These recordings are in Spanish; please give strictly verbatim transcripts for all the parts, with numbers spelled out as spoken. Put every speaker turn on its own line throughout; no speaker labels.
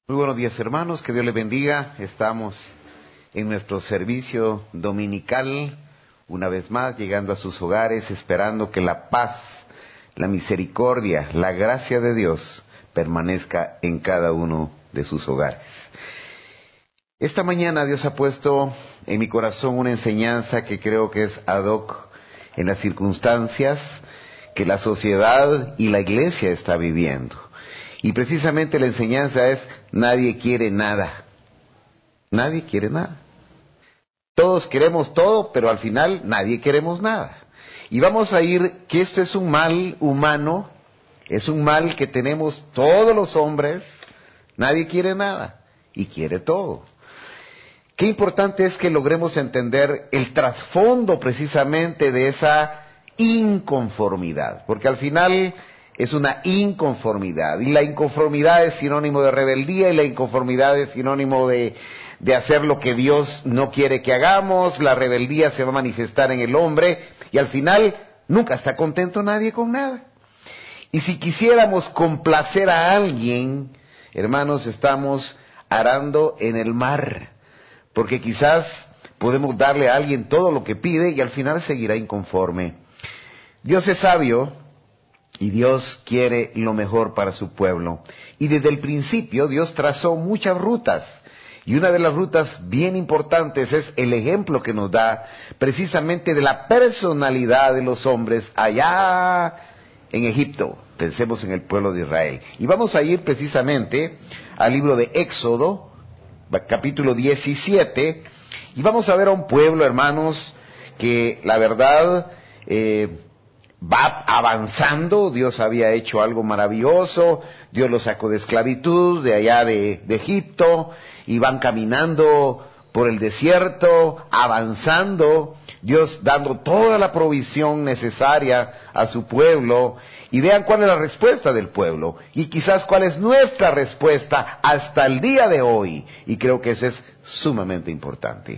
Muy buenos días, hermanos, que Dios les bendiga. Estamos en nuestro servicio dominical, una vez más, llegando a sus hogares, esperando que la paz, la misericordia, la gracia de Dios permanezca en cada uno de sus hogares. Esta mañana Dios ha puesto en mi corazón una enseñanza que creo que es ad hoc en las circunstancias que la sociedad y la iglesia está viviendo. Y precisamente la enseñanza es: nadie quiere nada. Nadie quiere nada. Todos queremos todo, pero al final nadie queremos nada. Y vamos a ir que esto es un mal humano, es un mal que tenemos todos los hombres. Nadie quiere nada y quiere todo. Qué importante es que logremos entender el trasfondo precisamente de esa inconformidad, porque al final es una inconformidad, y la inconformidad es sinónimo de rebeldía, y la inconformidad es sinónimo de, de hacer lo que Dios no quiere que hagamos. La rebeldía se va a manifestar en el hombre, y al final nunca está contento nadie con nada. Y si quisiéramos complacer a alguien, hermanos, estamos arando en el mar, porque quizás podemos darle a alguien todo lo que pide, y al final seguirá inconforme. Dios es sabio, y Dios quiere lo mejor para su pueblo. Y desde el principio Dios trazó muchas rutas. Y una de las rutas bien importantes es el ejemplo que nos da precisamente de la personalidad de los hombres allá en Egipto. Pensemos en el pueblo de Israel. Y vamos a ir precisamente al libro de Éxodo, capítulo diecisiete. Y vamos a ver a un pueblo, hermanos, que la verdad Eh, va avanzando. Dios había hecho algo maravilloso. Dios los sacó de esclavitud de allá de, de Egipto, y van caminando por el desierto, avanzando, Dios dando toda la provisión necesaria a su pueblo. Y vean cuál es la respuesta del pueblo, y quizás cuál es nuestra respuesta hasta el día de hoy. Y creo que eso es sumamente importante.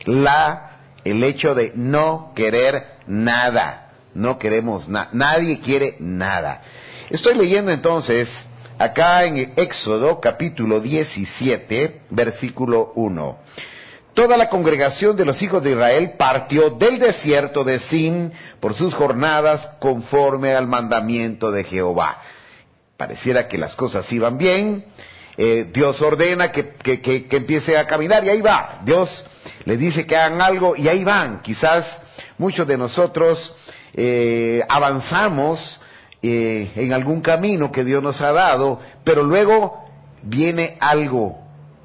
La, el hecho de no querer nada. No queremos nada, nadie quiere nada. Estoy leyendo entonces acá en Éxodo capítulo diecisiete, versículo uno. Toda la congregación de los hijos de Israel partió del desierto de Sin por sus jornadas conforme al mandamiento de Jehová. Pareciera que las cosas iban bien. Eh, Dios ordena que, que, que, que empiece a caminar, y ahí va. Dios les dice que hagan algo y ahí van. Quizás muchos de nosotros Eh, avanzamos eh, en algún camino que Dios nos ha dado, pero luego viene algo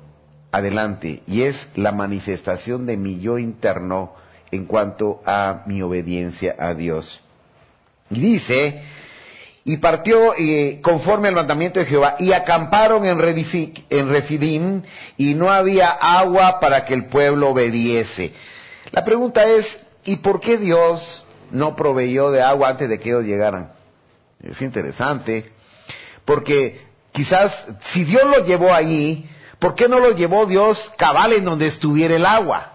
adelante, y es la manifestación de mi yo interno en cuanto a mi obediencia a Dios. Y dice: y partió eh, conforme al mandamiento de Jehová, y acamparon en, Redific, en Refidim, y no había agua para que el pueblo bebiese. La pregunta es: ¿y por qué Dios no proveyó de agua antes de que ellos llegaran? Es interesante, porque quizás si Dios lo llevó allí, ¿por qué no lo llevó Dios cabal en donde estuviera el agua?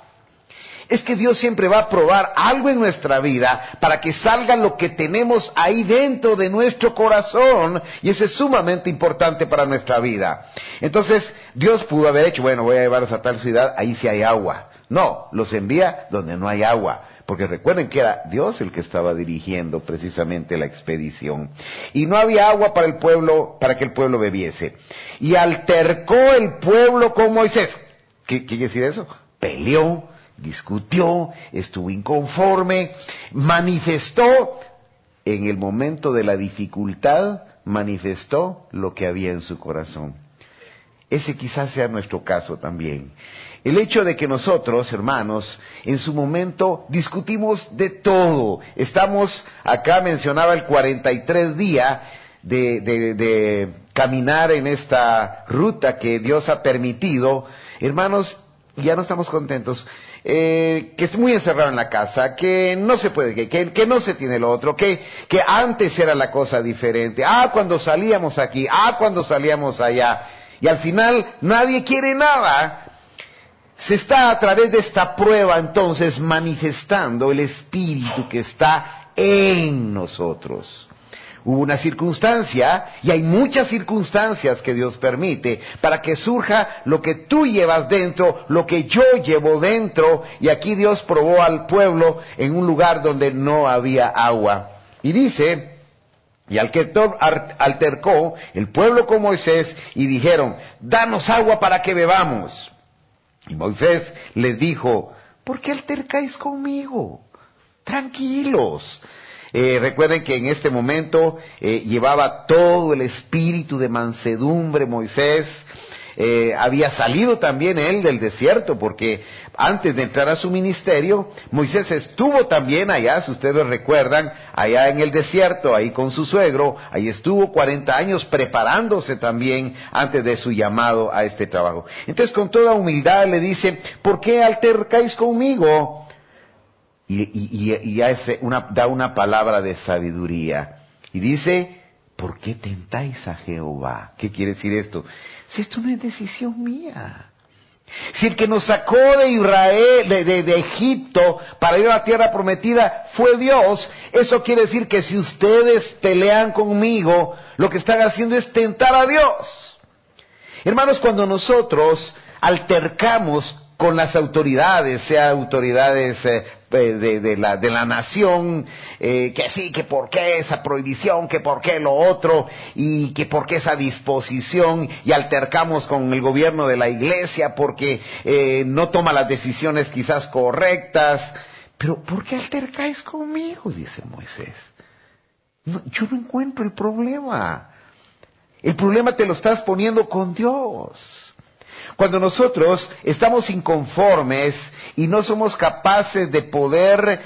Es que Dios siempre va a probar algo en nuestra vida para que salga lo que tenemos ahí dentro de nuestro corazón, y eso es sumamente importante para nuestra vida. Entonces Dios pudo haber hecho: bueno, voy a llevarlos a tal ciudad, ahí sí hay agua. No, los envía donde no hay agua, porque recuerden que era Dios el que estaba dirigiendo precisamente la expedición. Y no había agua para el pueblo, para que el pueblo bebiese. Y altercó el pueblo con Moisés. ¿Qué, qué quiere decir eso? Peleó, discutió, estuvo inconforme, manifestó, en el momento de la dificultad, manifestó lo que había en su corazón. Ese quizás sea nuestro caso también. El hecho de que nosotros, hermanos, en su momento discutimos de todo. Estamos, acá mencionaba el cuarenta y tres días de, de, de caminar en esta ruta que Dios ha permitido. Hermanos, ya no estamos contentos. Eh, que es muy encerrado en la casa, que no se puede, que, que, que no se tiene lo otro, que, que antes era la cosa diferente. Ah, cuando salíamos aquí, ah, cuando salíamos allá. Y al final nadie quiere nada. Se está a través de esta prueba entonces manifestando el espíritu que está en nosotros. Hubo una circunstancia, y hay muchas circunstancias que Dios permite para que surja lo que tú llevas dentro, lo que yo llevo dentro, y aquí Dios probó al pueblo en un lugar donde no había agua. Y dice, y altercó el pueblo con Moisés y dijeron, danos agua para que bebamos. Y Moisés les dijo, ¿por qué altercáis conmigo? Tranquilos. Eh, recuerden que en este momento eh, llevaba todo el espíritu de mansedumbre Moisés. Eh, había salido también él del desierto, porque antes de entrar a su ministerio, Moisés estuvo también allá, si ustedes recuerdan, allá en el desierto, ahí con su suegro, ahí estuvo cuarenta años preparándose también antes de su llamado a este trabajo. Entonces con toda humildad le dice, ¿por qué altercáis conmigo? Y, y, y, y hace una, da una palabra de sabiduría. Y dice, ¿por qué tentáis a Jehová? ¿Qué quiere decir esto? Si esto no es decisión mía. Si el que nos sacó de Israel, de, de, de Egipto, para ir a la tierra prometida, fue Dios, eso quiere decir que si ustedes pelean conmigo, lo que están haciendo es tentar a Dios. Hermanos, cuando nosotros altercamos con las autoridades, sea autoridades eh, de, de, la, de la nación, eh, que sí, que por qué esa prohibición, que por qué lo otro, y que por qué esa disposición, y altercamos con el gobierno de la iglesia porque eh, no toma las decisiones quizás correctas. Pero ¿por qué altercáis conmigo? Dice Moisés. No, yo no encuentro el problema. El problema te lo estás poniendo con Dios. Cuando nosotros estamos inconformes y no somos capaces de poder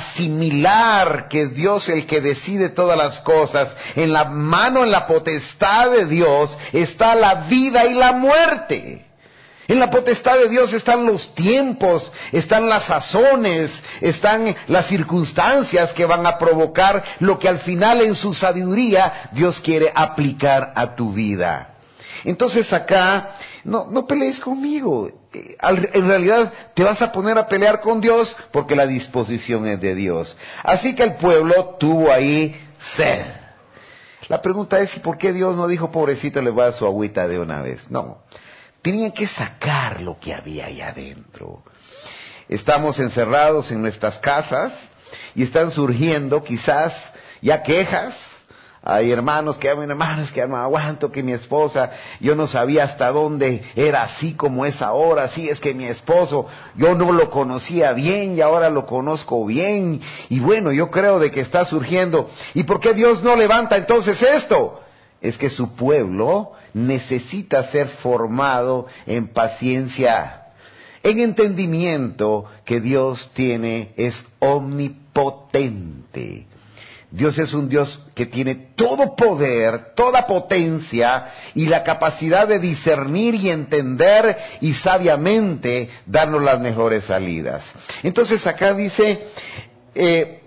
asimilar que es Dios el que decide todas las cosas, en la mano, en la potestad de Dios está la vida y la muerte. En la potestad de Dios están los tiempos, están las sazones, están las circunstancias que van a provocar lo que al final en su sabiduría Dios quiere aplicar a tu vida. Entonces acá, no, no pelees conmigo. En realidad te vas a poner a pelear con Dios porque la disposición es de Dios. Así que el pueblo tuvo ahí sed. La pregunta es, ¿y por qué Dios no dijo, pobrecito, le va a dar su agüita de una vez? No, tenían que sacar lo que había ahí adentro. Estamos encerrados en nuestras casas y están surgiendo quizás ya quejas. Hay hermanos que hablan, hermanos que no aguanto que mi esposa, yo no sabía hasta dónde era así como es ahora, sí es que mi esposo, yo no lo conocía bien y ahora lo conozco bien, y bueno, yo creo de que está surgiendo. ¿Y por qué Dios no levanta entonces esto? Es que su pueblo necesita ser formado en paciencia, en entendimiento que Dios tiene, es omnipotente. Dios es un Dios que tiene todo poder, toda potencia y la capacidad de discernir y entender y sabiamente darnos las mejores salidas. Entonces acá dice, eh,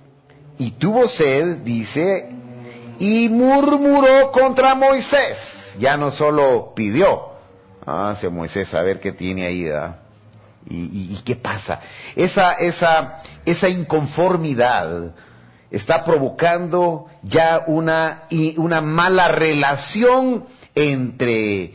y tuvo sed, dice, y murmuró contra Moisés. Ya no solo pidió, ah, si Moisés a ver qué tiene ahí, ¿verdad? Y, y, y qué pasa. Esa, esa, esa inconformidad está provocando ya una, una mala relación entre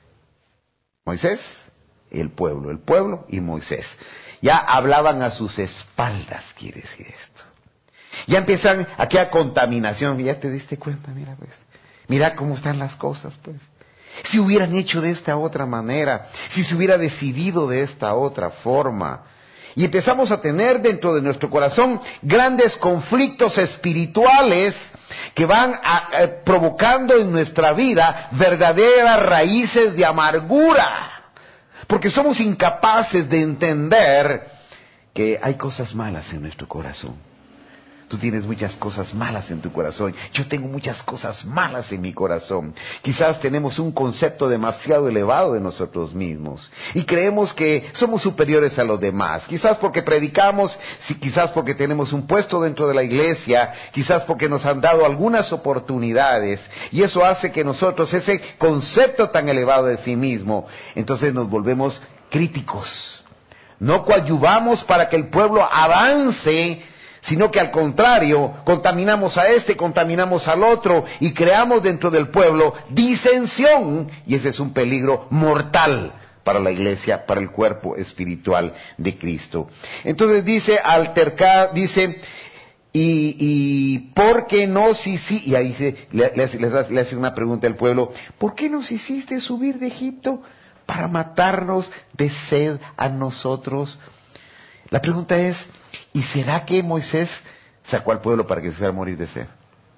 Moisés y el pueblo, el pueblo y Moisés. Ya hablaban a sus espaldas, quiere decir esto. Ya empiezan aquella contaminación, ya te diste cuenta, mira pues, mira cómo están las cosas pues. Si hubieran hecho de esta otra manera, si se hubiera decidido de esta otra forma. Y empezamos a tener dentro de nuestro corazón grandes conflictos espirituales que van a, eh, provocando en nuestra vida verdaderas raíces de amargura. Porque somos incapaces de entender que hay cosas malas en nuestro corazón. Tú tienes muchas cosas malas en tu corazón. Yo tengo muchas cosas malas en mi corazón. Quizás tenemos un concepto demasiado elevado de nosotros mismos. Y creemos que somos superiores a los demás. Quizás porque predicamos, quizás porque tenemos un puesto dentro de la iglesia, quizás porque nos han dado algunas oportunidades. Y eso hace que nosotros, ese concepto tan elevado de sí mismo, entonces nos volvemos críticos. No coadyuvamos para que el pueblo avance, sino que al contrario, contaminamos a este, contaminamos al otro y creamos dentro del pueblo disensión, y ese es un peligro mortal para la iglesia, para el cuerpo espiritual de Cristo. Entonces dice, altercar, dice, y, y ¿por qué nos hiciste? Y ahí se, le, le, hace, le hace una pregunta al pueblo, ¿por qué nos hiciste subir de Egipto para matarnos de sed a nosotros? La pregunta es, ¿y será que Moisés sacó al pueblo para que se fuera a morir de sed?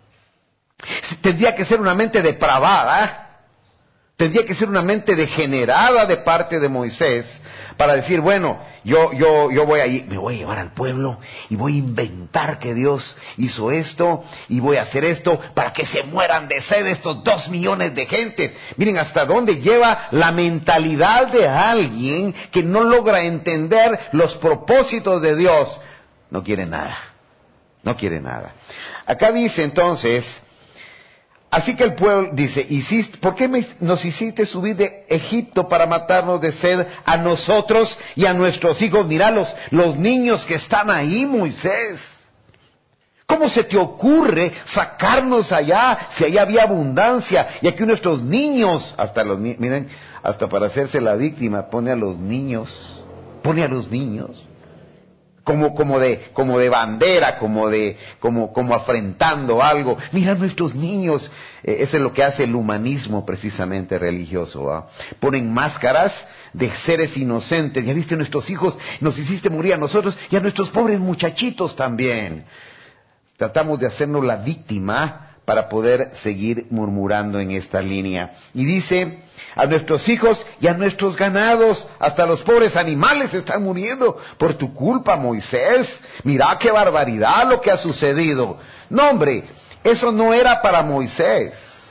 Tendría que ser una mente depravada, tendría que ser una mente degenerada de parte de Moisés para decir, bueno, yo, yo, yo voy a ir, me voy a llevar al pueblo y voy a inventar que Dios hizo esto y voy a hacer esto para que se mueran de sed estos dos millones de gente. Miren hasta dónde lleva la mentalidad de alguien que no logra entender los propósitos de Dios. No quiere nada, no quiere nada. Acá dice entonces, así que el pueblo dice, hiciste, ¿por qué me, nos hiciste subir de Egipto para matarnos de sed a nosotros y a nuestros hijos? Mirá los, los niños que están ahí, Moisés. ¿Cómo se te ocurre sacarnos allá si allá había abundancia? Y aquí nuestros niños, hasta los miren, hasta para hacerse la víctima, pone a los niños, pone a los niños. Como, como de, como de bandera, como de, como, como afrentando algo. Mira nuestros niños, eh, eso es lo que hace el humanismo precisamente religioso, ¿ah? Ponen máscaras de seres inocentes. Ya viste nuestros hijos, nos hiciste morir a nosotros y a nuestros pobres muchachitos también. Tratamos de hacernos la víctima para poder seguir murmurando en esta línea. Y dice, a nuestros hijos y a nuestros ganados, hasta los pobres animales están muriendo por tu culpa, Moisés. Mira qué barbaridad lo que ha sucedido. No, hombre, eso no era para Moisés.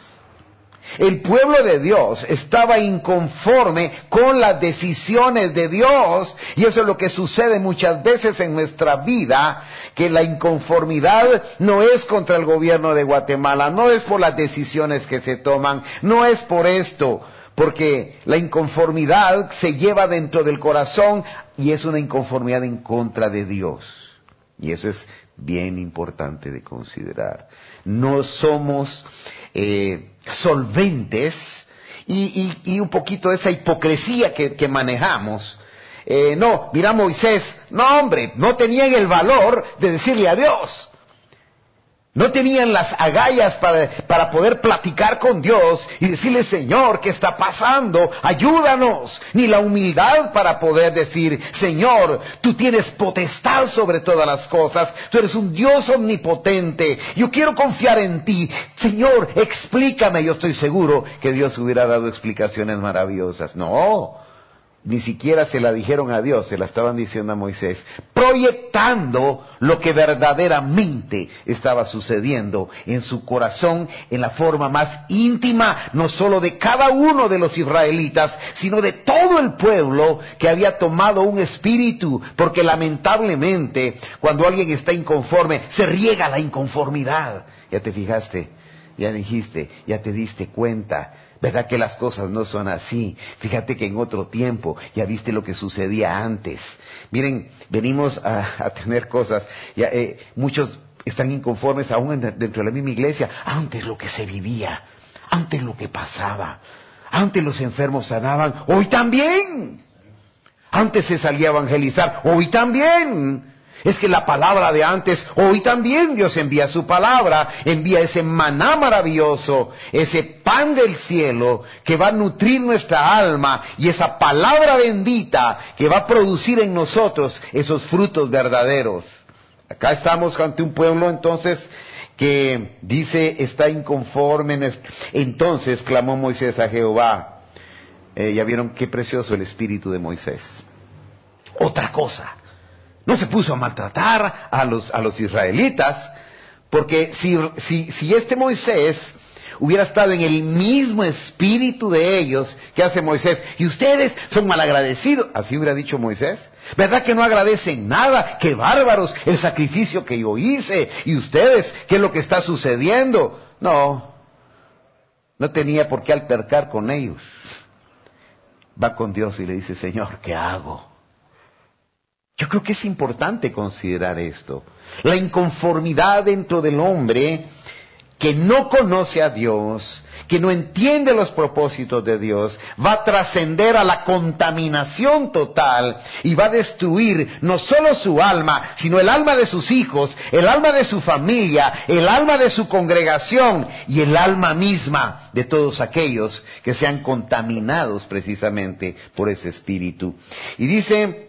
El pueblo de Dios estaba inconforme con las decisiones de Dios, y eso es lo que sucede muchas veces en nuestra vida, que la inconformidad no es contra el gobierno de Guatemala, no es por las decisiones que se toman, no es por esto, porque la inconformidad se lleva dentro del corazón y es una inconformidad en contra de Dios. Y eso es bien importante de considerar. No somos eh, solventes y, y, y un poquito de esa hipocresía que, que manejamos. Eh, no, mira Moisés, no hombre, no tenían el valor de decirle a Dios. No tenían las agallas para, para poder platicar con Dios y decirle, Señor, ¿qué está pasando? Ayúdanos. Ni la humildad para poder decir, Señor, tú tienes potestad sobre todas las cosas. Tú eres un Dios omnipotente. Yo quiero confiar en ti. Señor, explícame. Yo estoy seguro que Dios hubiera dado explicaciones maravillosas. No. Ni siquiera se la dijeron a Dios, se la estaban diciendo a Moisés, proyectando lo que verdaderamente estaba sucediendo en su corazón, en la forma más íntima, no solo de cada uno de los israelitas, sino de todo el pueblo que había tomado un espíritu, porque lamentablemente, cuando alguien está inconforme, se riega la inconformidad. ¿Ya te fijaste? ¿Ya dijiste? ¿Ya te diste cuenta? ¿Verdad que las cosas no son así? Fíjate que en otro tiempo ya viste lo que sucedía antes. Miren, venimos a, a tener cosas, ya, eh, muchos están inconformes aún en, dentro de la misma iglesia. Antes lo que se vivía, antes lo que pasaba, antes los enfermos sanaban, hoy también. Antes se salía a evangelizar, hoy también. Es que la palabra de antes, hoy también Dios envía su palabra, envía ese maná maravilloso, ese pan del cielo que va a nutrir nuestra alma y esa palabra bendita que va a producir en nosotros esos frutos verdaderos. Acá estamos ante un pueblo entonces que dice está inconforme. Entonces clamó Moisés a Jehová. Eh, ya vieron qué precioso el espíritu de Moisés. Otra cosa. No se puso a maltratar a los, a los israelitas, porque si, si, si este Moisés hubiera estado en el mismo espíritu de ellos, ¿qué hace Moisés? Y ustedes son malagradecidos. Así hubiera dicho Moisés. ¿Verdad que no agradecen nada? ¡Qué bárbaros! El sacrificio que yo hice. ¿Y ustedes? ¿Qué es lo que está sucediendo? No, no tenía por qué altercar con ellos. Va con Dios y le dice, Señor, ¿qué hago? Yo creo que es importante considerar esto. La inconformidad dentro del hombre que no conoce a Dios, que no entiende los propósitos de Dios, va a trascender a la contaminación total y va a destruir no solo su alma, sino el alma de sus hijos, el alma de su familia, el alma de su congregación y el alma misma de todos aquellos que sean contaminados precisamente por ese espíritu. Y dice,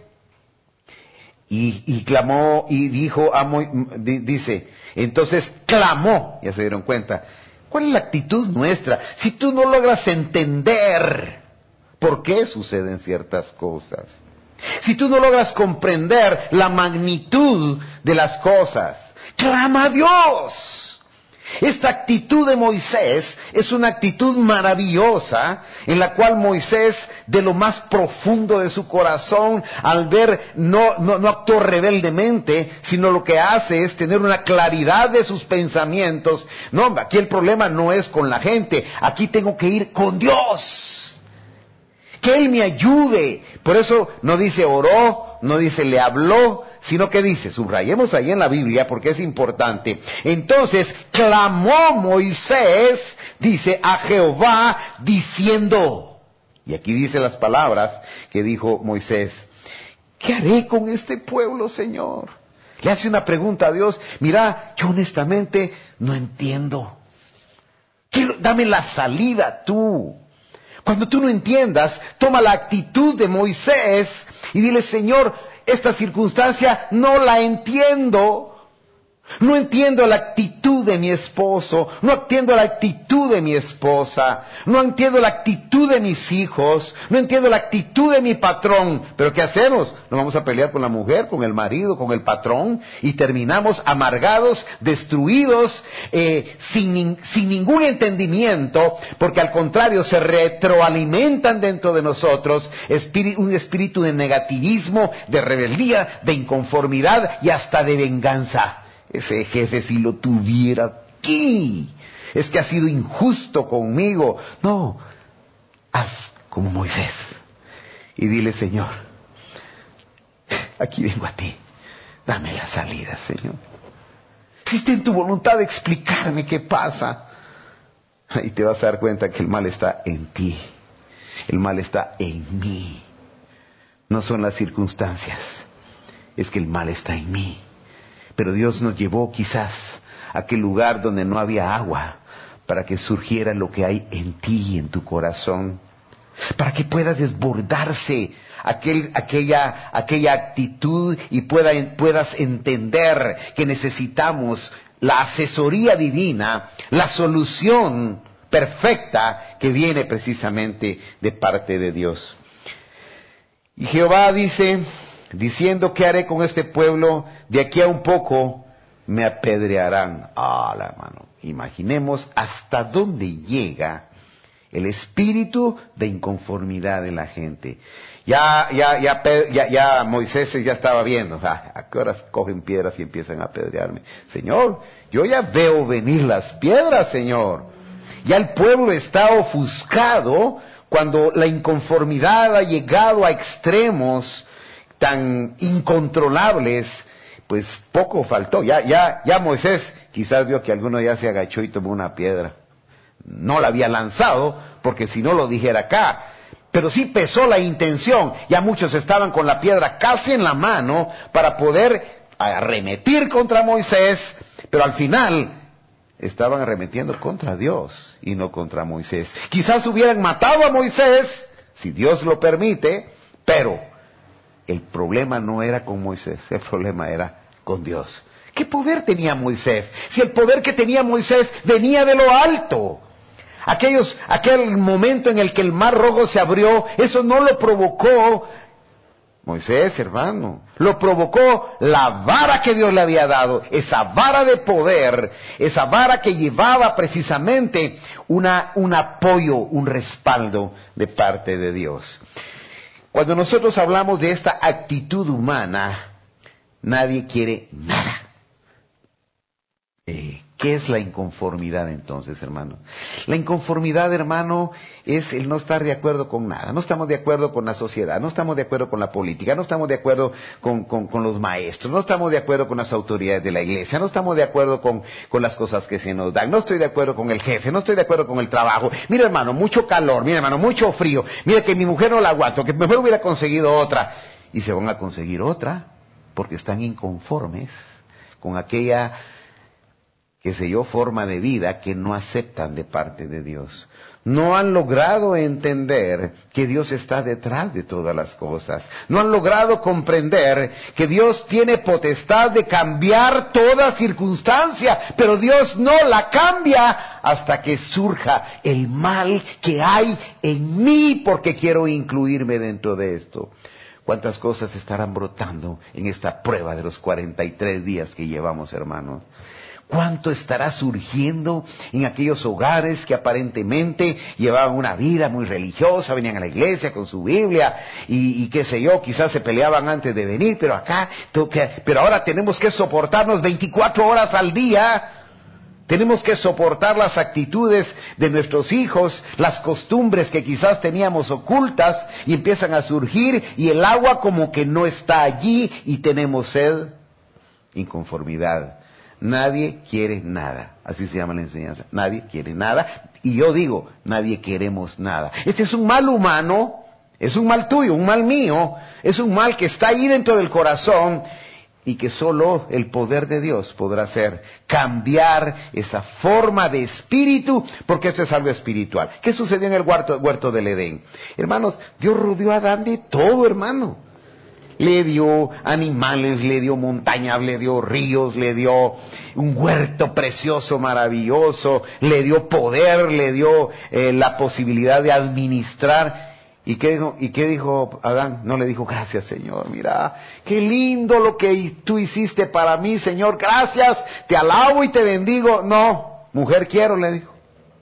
y, y clamó y dijo, a Mo, dice, entonces clamó, ya se dieron cuenta. ¿Cuál es la actitud nuestra? Si tú no logras entender por qué suceden ciertas cosas, si tú no logras comprender la magnitud de las cosas, clama a Dios. Esta actitud de Moisés es una actitud maravillosa en la cual Moisés, de lo más profundo de su corazón, al ver, no, no, no actuó rebeldemente, sino lo que hace es tener una claridad de sus pensamientos. No, aquí el problema no es con la gente, aquí tengo que ir con Dios. Que Él me ayude. Por eso no dice oró, no dice le habló, sino que dice, subrayemos ahí en la Biblia porque es importante. Entonces clamó Moisés, dice, a Jehová diciendo, y aquí dice las palabras que dijo Moisés, ¿qué haré con este pueblo, Señor? Le hace una pregunta a Dios, mira, yo honestamente no entiendo. Quiero, dame la salida tú. Cuando tú no entiendas, toma la actitud de Moisés y dile, Señor, esta circunstancia no la entiendo. No entiendo la actitud de mi esposo, no entiendo la actitud de mi esposa, no entiendo la actitud de mis hijos, no entiendo la actitud de mi patrón. Pero ¿qué hacemos? Nos vamos a pelear con la mujer, con el marido, con el patrón y terminamos amargados, destruidos, eh, sin, sin ningún entendimiento, porque al contrario se retroalimentan dentro de nosotros espíritu, un espíritu de negativismo, de rebeldía, de inconformidad y hasta de venganza. Ese jefe si lo tuviera aquí, es que ha sido injusto conmigo. No, haz como Moisés y dile, Señor, aquí vengo a ti, dame la salida, Señor. Si está en tu voluntad de explicarme qué pasa, y te vas a dar cuenta que el mal está en ti, el mal está en mí. No son las circunstancias, es que el mal está en mí. Pero Dios nos llevó quizás a aquel lugar donde no había agua, para que surgiera lo que hay en ti y en tu corazón, para que pueda desbordarse aquel, aquella, aquella actitud y pueda, puedas entender que necesitamos la asesoría divina, la solución perfecta que viene precisamente de parte de Dios. Y Jehová dice, diciendo, ¿qué haré con este pueblo? De aquí a un poco me apedrearán. Ah, la hermano, imaginemos hasta dónde llega el espíritu de inconformidad de la gente. Ya, ya, ya, ya, ya Moisés ya estaba viendo, ah, ¿a qué horas cogen piedras y empiezan a apedrearme? Señor, yo ya veo venir las piedras, Señor. Ya el pueblo está ofuscado cuando la inconformidad ha llegado a extremos tan incontrolables, pues poco faltó. Ya, ya, ya Moisés quizás vio que alguno ya se agachó y tomó una piedra. No la había lanzado, porque si no lo dijera acá. Pero sí pesó la intención. Ya muchos estaban con la piedra casi en la mano para poder arremetir contra Moisés, pero al final estaban arremetiendo contra Dios y no contra Moisés. Quizás hubieran matado a Moisés, si Dios lo permite, pero el problema no era con Moisés, el problema era con Dios. ¿Qué poder tenía Moisés? Si el poder que tenía Moisés venía de lo alto. Aquellos, aquel momento en el que el mar rojo se abrió, eso no lo provocó Moisés, hermano. Lo provocó la vara que Dios le había dado, esa vara de poder, esa vara que llevaba precisamente una, un apoyo, un respaldo de parte de Dios. Cuando nosotros hablamos de esta actitud humana, nadie quiere nada. Eh, ¿Qué es la inconformidad entonces, hermano? La inconformidad, hermano, es el no estar de acuerdo con nada. No estamos de acuerdo con la sociedad, no estamos de acuerdo con la política, no estamos de acuerdo con, con, con los maestros, no estamos de acuerdo con las autoridades de la iglesia, no estamos de acuerdo con, con las cosas que se nos dan, no estoy de acuerdo con el jefe, no estoy de acuerdo con el trabajo. Mira, hermano, mucho calor, mira, hermano, mucho frío. Mira que mi mujer no la aguanto, que mejor hubiera conseguido otra. Y se van a conseguir otra porque están inconformes con aquella, qué sé yo, forma de vida que no aceptan de parte de Dios. No han logrado entender que Dios está detrás de todas las cosas. No han logrado comprender que Dios tiene potestad de cambiar toda circunstancia, pero Dios no la cambia hasta que surja el mal que hay en mí, porque quiero incluirme dentro de esto. ¿Cuántas cosas estarán brotando en esta prueba de los cuarenta y tres días que llevamos, hermanos? ¿Cuánto estará surgiendo en aquellos hogares que aparentemente llevaban una vida muy religiosa, venían a la iglesia con su Biblia y, y qué sé yo, quizás se peleaban antes de venir, pero acá, pero ahora tenemos que soportarnos veinticuatro horas al día? Tenemos que soportar las actitudes de nuestros hijos, las costumbres que quizás teníamos ocultas y empiezan a surgir y el agua como que no está allí y tenemos sed. Inconformidad. Nadie quiere nada. Así se llama la enseñanza. Nadie quiere nada. Y yo digo, nadie queremos nada. Este es un mal humano, es un mal tuyo, un mal mío, es un mal que está ahí dentro del corazón y que solo el poder de Dios podrá hacer cambiar esa forma de espíritu, porque esto es algo espiritual. ¿Qué sucedió en el huerto, huerto del Edén? Hermanos, Dios rodeó a Adán de todo, hermano. Le dio animales, le dio montañas, le dio ríos, le dio un huerto precioso, maravilloso, le dio poder, le dio eh, la posibilidad de administrar. ¿Y qué dijo? ¿Y qué dijo Adán? No le dijo, gracias, Señor, mira, qué lindo lo que tú hiciste para mí, Señor, gracias, te alabo y te bendigo. No, mujer quiero, le dijo.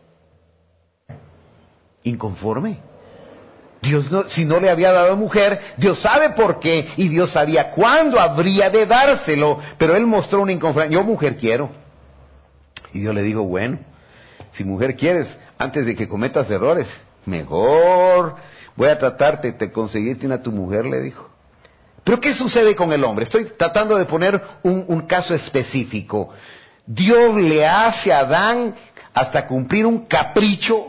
Inconforme. Dios no, si no le había dado mujer, Dios sabe por qué y Dios sabía cuándo habría de dárselo, pero él mostró una inconformidad. Yo mujer quiero. Y Dios le dijo, bueno, si mujer quieres, antes de que cometas errores, mejor voy a tratarte de conseguirte una tu mujer, le dijo. Pero ¿qué sucede con el hombre? Estoy tratando de poner un, un caso específico. Dios le hace a Adán hasta cumplir un capricho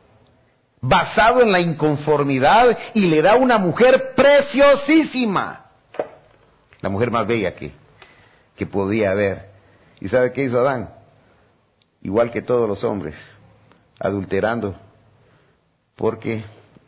basado en la inconformidad y le da una mujer preciosísima, la mujer más bella que, que podía haber. ¿Y sabe qué hizo Adán? Igual que todos los hombres, adulterando, porque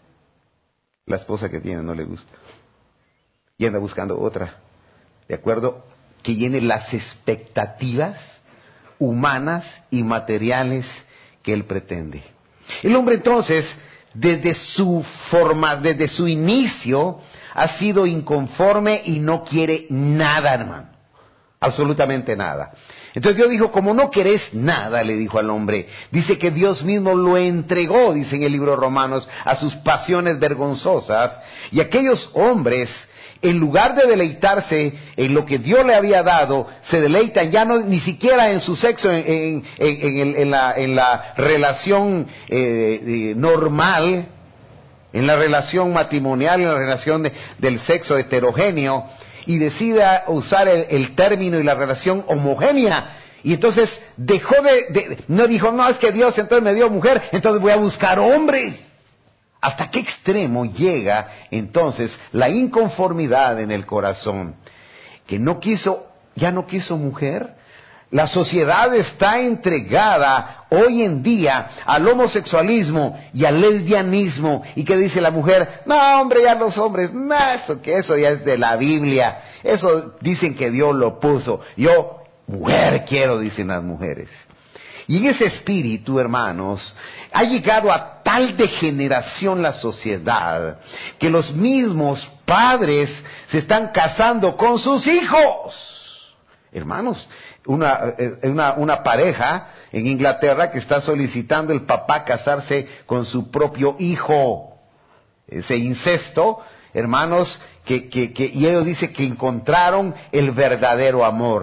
la esposa que tiene no le gusta y anda buscando otra, de acuerdo, que llene las expectativas humanas y materiales que él pretende. El hombre entonces, desde su forma, desde su inicio, ha sido inconforme y no quiere nada, hermano. Absolutamente nada. Entonces Dios dijo, como no querés nada, le dijo al hombre, dice que Dios mismo lo entregó, dice en el libro de Romanos, a sus pasiones vergonzosas, y aquellos hombres, en lugar de deleitarse en lo que Dios le había dado, se deleitan ya no ni siquiera en su sexo, en, en, en, en, en, la, en la relación eh, eh, normal, en la relación matrimonial, en la relación de, del sexo heterogéneo, y decida usar el, el término y la relación homogénea. Y entonces dejó de, de, no dijo, no, es que Dios entonces me dio mujer, entonces voy a buscar hombre. ¿Hasta qué extremo llega entonces la inconformidad en el corazón? Que no quiso, ya no quiso mujer. La sociedad está entregada hoy en día al homosexualismo y al lesbianismo. ¿Y qué dice la mujer? No, hombre, ya los hombres, no, eso que eso ya es de la Biblia. Eso dicen que Dios lo puso. Yo, mujer quiero, dicen las mujeres. Y en ese espíritu, hermanos, ha llegado a tal degeneración la sociedad que los mismos padres se están casando con sus hijos. Hermanos, una, una, una pareja en Inglaterra que está solicitando el papá casarse con su propio hijo. Ese incesto, hermanos, que, que, que, y ellos dicen que encontraron el verdadero amor.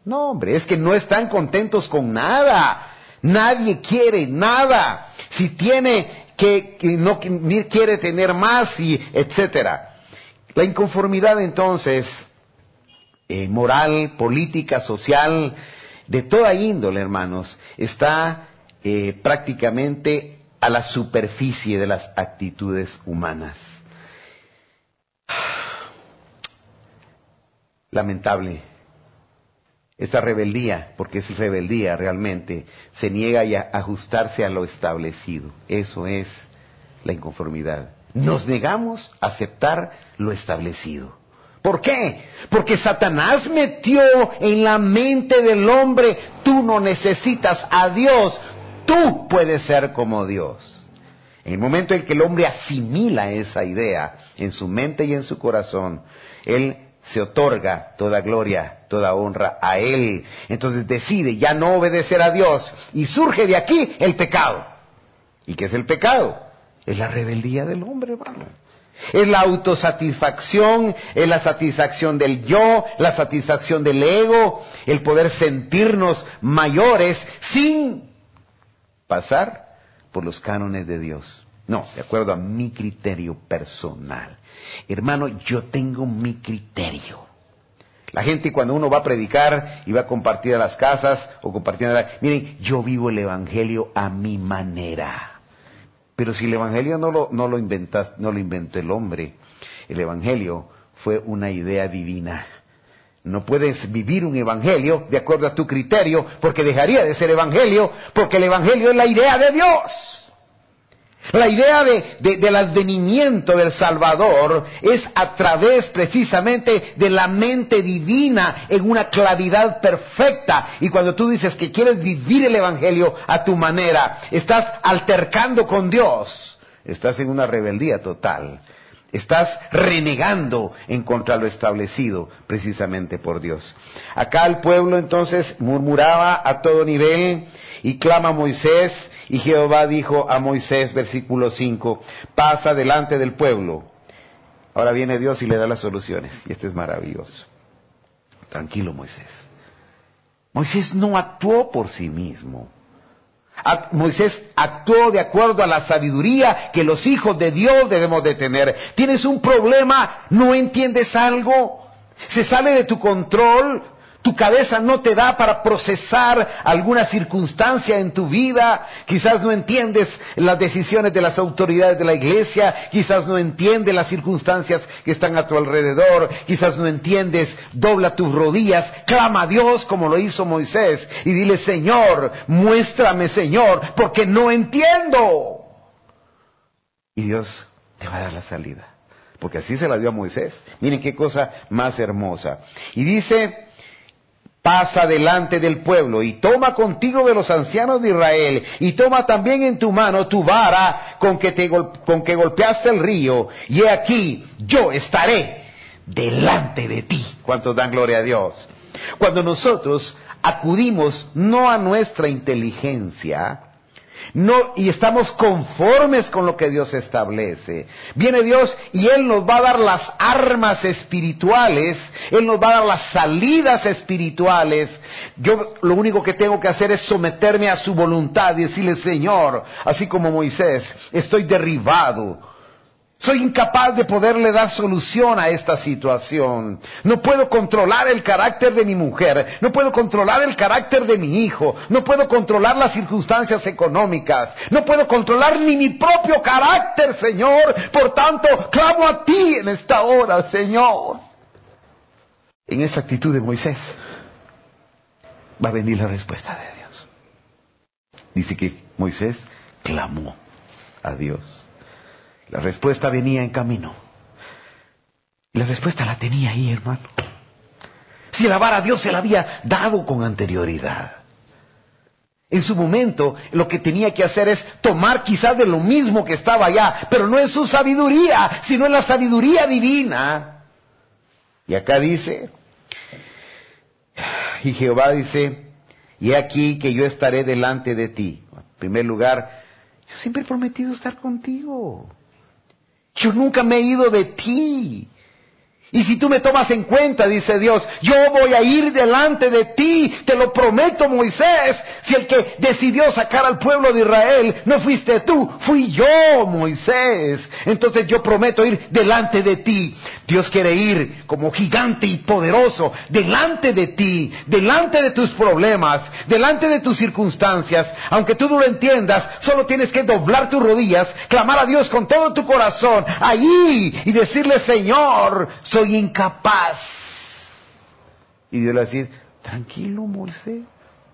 No, hombre, es que no están contentos con nada. Nadie quiere nada. Si tiene que, que no que, quiere tener más y etcétera. La inconformidad entonces, eh, moral, política, social, de toda índole, hermanos, está eh, prácticamente a la superficie de las actitudes humanas. Lamentable. Esta rebeldía, porque es rebeldía realmente, se niega a ajustarse a lo establecido. Eso es la inconformidad. Nos negamos a aceptar lo establecido. ¿Por qué? Porque Satanás metió en la mente del hombre, tú no necesitas a Dios, tú puedes ser como Dios. En el momento en que el hombre asimila esa idea en su mente y en su corazón, él se otorga toda gloria, toda honra a Él. Entonces decide ya no obedecer a Dios y surge de aquí el pecado. ¿Y qué es el pecado? Es la rebeldía del hombre, hermano. Es la autosatisfacción, es la satisfacción del yo, la satisfacción del ego, el poder sentirnos mayores sin pasar por los cánones de Dios. No, de acuerdo a mi criterio personal. Hermano, yo tengo mi criterio. La gente cuando uno va a predicar y va a compartir a las casas o compartir a la... Miren, yo vivo el evangelio a mi manera. Pero si el evangelio no lo, no lo inventas, no lo inventó el hombre, el evangelio fue una idea divina. No puedes vivir un evangelio de acuerdo a tu criterio, porque dejaría de ser evangelio, porque el evangelio es la idea de Dios. La idea de, de, del advenimiento del Salvador es a través precisamente de la mente divina en una claridad perfecta. Y cuando tú dices que quieres vivir el evangelio a tu manera, estás altercando con Dios, estás en una rebeldía total. Estás renegando en contra de lo establecido precisamente por Dios. Acá el pueblo entonces murmuraba a todo nivel y clama a Moisés, y Jehová dijo a Moisés, versículo cinco, pasa delante del pueblo. Ahora viene Dios y le da las soluciones, y esto es maravilloso. Tranquilo, Moisés. Moisés no actuó por sí mismo. Moisés actuó de acuerdo a la sabiduría que los hijos de Dios debemos de tener. ¿Tienes un problema? ¿No entiendes algo? ¿Se sale de tu control? ¿Tu cabeza no te da para procesar alguna circunstancia en tu vida? Quizás no entiendes las decisiones de las autoridades de la iglesia, quizás no entiendes las circunstancias que están a tu alrededor, quizás no entiendes, dobla tus rodillas, clama a Dios como lo hizo Moisés y dile, Señor, muéstrame, Señor, porque no entiendo. Y Dios te va a dar la salida, porque así se la dio a Moisés. Miren qué cosa más hermosa. Y dice, pasa delante del pueblo y toma contigo de los ancianos de Israel y toma también en tu mano tu vara con que, te gol- con que golpeaste el río, y he aquí yo estaré delante de ti. ¿Cuántos dan gloria a Dios? Cuando nosotros acudimos no a nuestra inteligencia, no, y estamos conformes con lo que Dios establece, viene Dios y Él nos va a dar las armas espirituales, Él nos va a dar las salidas espirituales. Yo lo único que tengo que hacer es someterme a su voluntad y decirle, Señor, así como Moisés, estoy derribado. Soy incapaz de poderle dar solución a esta situación. No puedo controlar el carácter de mi mujer. No puedo controlar el carácter de mi hijo. No puedo controlar las circunstancias económicas. No puedo controlar ni mi propio carácter, Señor. Por tanto, clamo a ti en esta hora, Señor. En esa actitud de Moisés va a venir la respuesta de Dios. Dice que Moisés clamó a Dios. La respuesta venía en camino. La respuesta la tenía ahí, hermano. Si la vara Dios se la había dado con anterioridad. En su momento, lo que tenía que hacer es tomar quizás de lo mismo que estaba allá, pero no en su sabiduría, sino en la sabiduría divina. Y acá dice, y Jehová dice, y he aquí que yo estaré delante de ti. En primer lugar, yo siempre he prometido estar contigo. Yo nunca me he ido de ti. Y si tú me tomas en cuenta, dice Dios, yo voy a ir delante de ti, te lo prometo, Moisés. Si el que decidió sacar al pueblo de Israel no fuiste tú, fui yo, Moisés. Entonces yo prometo ir delante de ti. Dios quiere ir como gigante y poderoso delante de ti, delante de tus problemas, delante de tus circunstancias. Aunque tú no lo entiendas, solo tienes que doblar tus rodillas, clamar a Dios con todo tu corazón, allí, y decirle, Señor, soy incapaz. Y Dios le va a decir, tranquilo, Moisés,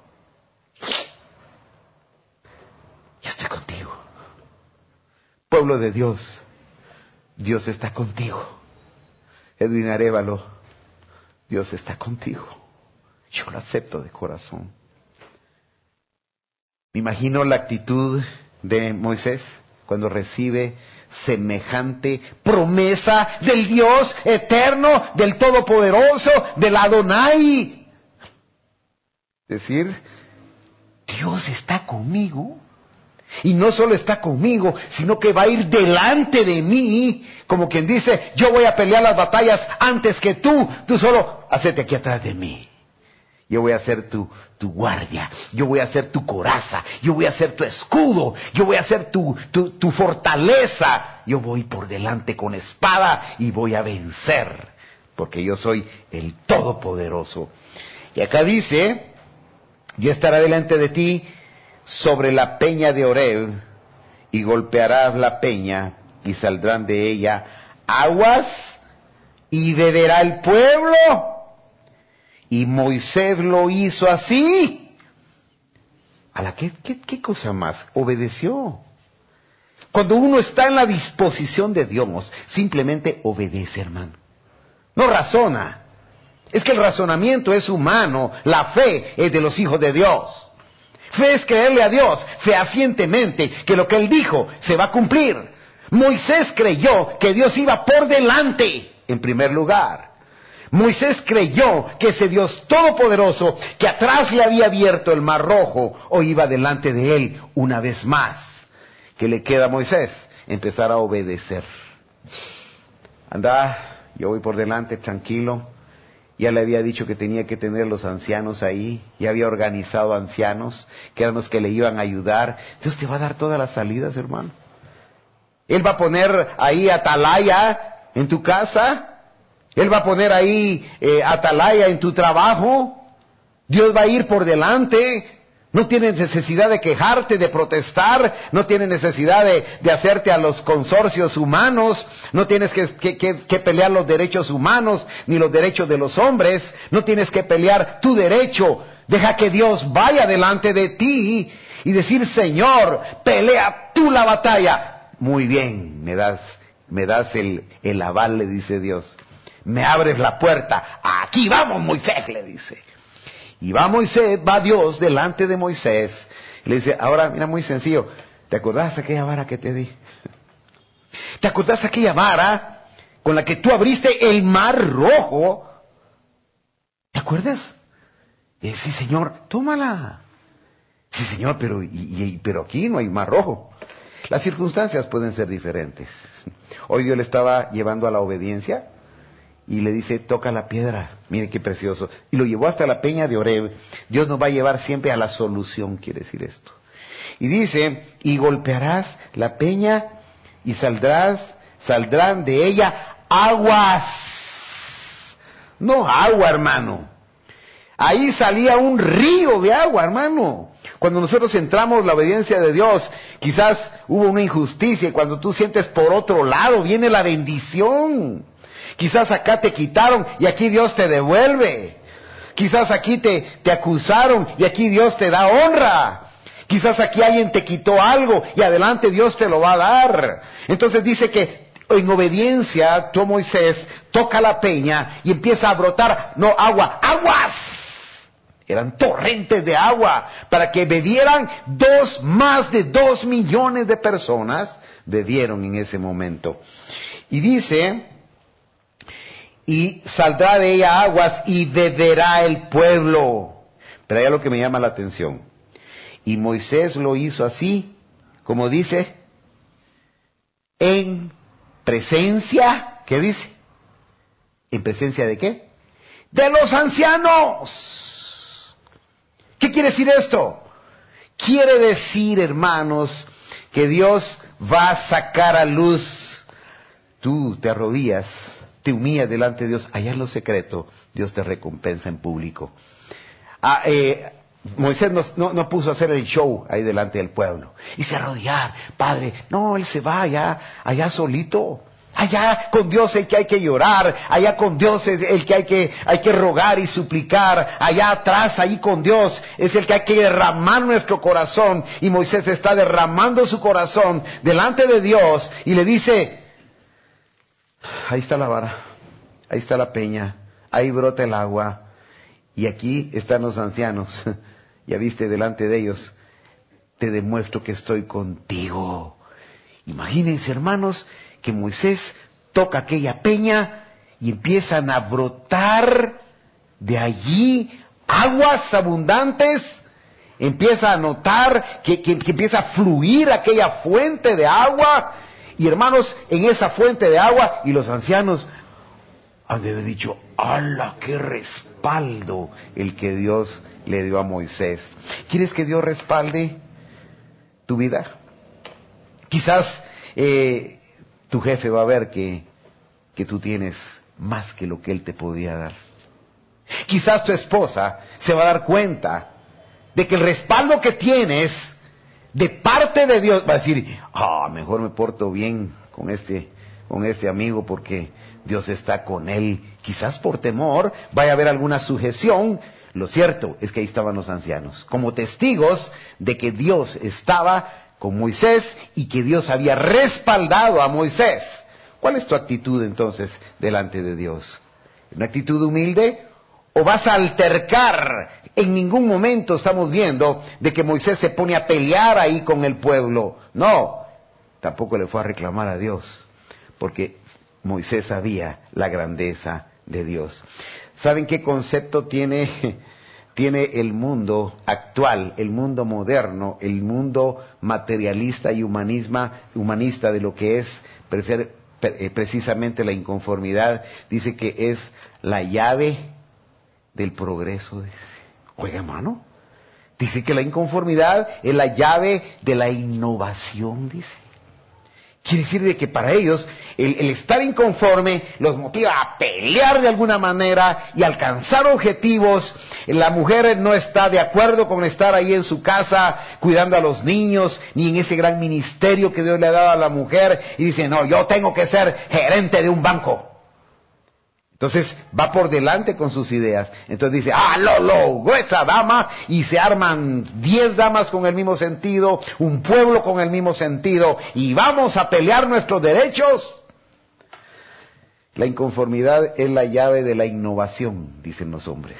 yo estoy contigo. Pueblo de Dios, Dios está contigo. Edwin Arévalo, Dios está contigo. Yo lo acepto de corazón. Me imagino la actitud de Moisés cuando recibe semejante promesa del Dios eterno, del Todopoderoso, del Adonai. Decir, Dios está conmigo. Y no solo está conmigo, sino que va a ir delante de mí, como quien dice, yo voy a pelear las batallas antes que tú, tú solo hacete aquí atrás de mí. Yo voy a ser tu, tu guardia, yo voy a ser tu coraza, yo voy a ser tu escudo, yo voy a ser tu, tu, tu fortaleza. Yo voy por delante con espada y voy a vencer, porque yo soy el Todopoderoso. Y acá dice, yo estaré delante de ti sobre la peña de Horeb, y golpearás la peña, y saldrán de ella aguas, y beberá el pueblo. Y Moisés lo hizo así. ¿A la qué, qué, qué cosa más? Obedeció. Cuando uno está en la disposición de Dios, simplemente obedece, hermano. No razona. Es que el razonamiento es humano, la fe es de los hijos de Dios. Fe es creerle a Dios fehacientemente que lo que Él dijo se va a cumplir. Moisés creyó que Dios iba por delante, en primer lugar. Moisés creyó que ese Dios todopoderoso, que atrás le había abierto el mar rojo, hoy iba delante de Él una vez más. ¿Qué le queda a Moisés? Empezar a obedecer. Anda, yo voy por delante, tranquilo. Ya le había dicho que tenía que tener los ancianos ahí, ya había organizado ancianos, que eran los que le iban a ayudar. Dios te va a dar todas las salidas, hermano. Él va a poner ahí atalaya en tu casa, Él va a poner ahí eh, atalaya en tu trabajo. Dios va a ir por delante. No tienes necesidad de quejarte, de protestar, no tienes necesidad de, de hacerte a los consorcios humanos, no tienes que, que, que, que pelear los derechos humanos, ni los derechos de los hombres, no tienes que pelear tu derecho. Deja que Dios vaya delante de ti y decir, Señor, pelea tú la batalla. Muy bien, me das, me das el, el aval, le dice Dios. Me abres la puerta. Aquí vamos, Moisés, le dice. Y va Moisés, va Dios delante de Moisés. Y le dice, ahora mira, muy sencillo. ¿Te acordás de aquella vara que te di? ¿Te acordás de aquella vara con la que tú abriste el mar rojo? ¿Te acuerdas? Y dice, sí, Señor, tómala. Sí, Señor, pero, y, y, pero aquí no hay mar rojo. Las circunstancias pueden ser diferentes. Hoy Dios le estaba llevando a la obediencia. Y le dice, toca la piedra. Mire qué precioso. Y lo llevó hasta la peña de Horeb. Dios nos va a llevar siempre a la solución, quiere decir esto. Y dice, y golpearás la peña y saldrás, saldrán de ella aguas. No agua, hermano. Ahí salía un río de agua, hermano. Cuando nosotros entramos en la obediencia de Dios, quizás hubo una injusticia. Y cuando tú sientes por otro lado, viene la bendición. Quizás acá te quitaron y aquí Dios te devuelve. Quizás aquí te, te acusaron y aquí Dios te da honra. Quizás aquí alguien te quitó algo y adelante Dios te lo va a dar. Entonces dice que en obediencia, tú, Moisés, toca la peña y empieza a brotar, no agua, aguas. Eran torrentes de agua para que bebieran dos, más de dos millones de personas bebieron en ese momento. Y dice, y saldrá de ella aguas y beberá el pueblo. Pero hay algo que me llama la atención. Y Moisés lo hizo así, como dice, en presencia, ¿qué dice? ¿En presencia de qué? ¡De los ancianos! ¿Qué quiere decir esto? Quiere decir, hermanos, que Dios va a sacar a luz. Tú te arrodillas, te humillas delante de Dios, allá en lo secreto, Dios te recompensa en público. Ah, eh, Moisés no, no, no puso a hacer el show ahí delante del pueblo. Y se arrodillar, Padre, no, él se va allá, allá solito. Allá con Dios el que hay que llorar, allá con Dios es el que hay que, hay que rogar y suplicar, allá atrás, ahí con Dios, es el que hay que derramar nuestro corazón. Y Moisés está derramando su corazón delante de Dios y le dice, ahí está la vara, ahí está la peña, ahí brota el agua, y aquí están los ancianos, ya viste delante de ellos, te demuestro que estoy contigo. Imagínense, hermanos, que Moisés toca aquella peña y empiezan a brotar de allí aguas abundantes, empieza a notar que, que, que empieza a fluir aquella fuente de agua, y hermanos, en esa fuente de agua, y los ancianos han de haber dicho, ¡hala, qué respaldo el que Dios le dio a Moisés! ¿Quieres que Dios respalde tu vida? Quizás eh, tu jefe va a ver que, que tú tienes más que lo que él te podía dar. Quizás tu esposa se va a dar cuenta de que el respaldo que tienes de parte de Dios, va a decir, ah, mejor me porto bien con este, con este amigo porque Dios está con él. Quizás por temor vaya a haber alguna sujeción. Lo cierto es que ahí estaban los ancianos, como testigos de que Dios estaba con Moisés y que Dios había respaldado a Moisés. ¿Cuál es tu actitud entonces delante de Dios? ¿Una actitud humilde? ¿O vas a altercar? En ningún momento estamos viendo de que Moisés se pone a pelear ahí con el pueblo. No, tampoco le fue a reclamar a Dios, porque Moisés sabía la grandeza de Dios. ¿Saben qué concepto tiene tiene el mundo actual, el mundo moderno, el mundo materialista y humanisma, humanista de lo que es prefer, pre, precisamente la inconformidad? Dice que es la llave del progreso. Oiga, hermano, dice que la inconformidad es la llave de la innovación, dice. Quiere decir de que para ellos el, el estar inconforme los motiva a pelear de alguna manera y alcanzar objetivos. La mujer no está de acuerdo con estar ahí en su casa cuidando a los niños, ni en ese gran ministerio que Dios le ha dado a la mujer, y dice, no, yo tengo que ser gerente de un banco. Entonces va por delante con sus ideas. Entonces dice, ah, lo logró esa dama, y se arman diez damas con el mismo sentido, un pueblo con el mismo sentido, y vamos a pelear nuestros derechos. La inconformidad es la llave de la innovación, dicen los hombres.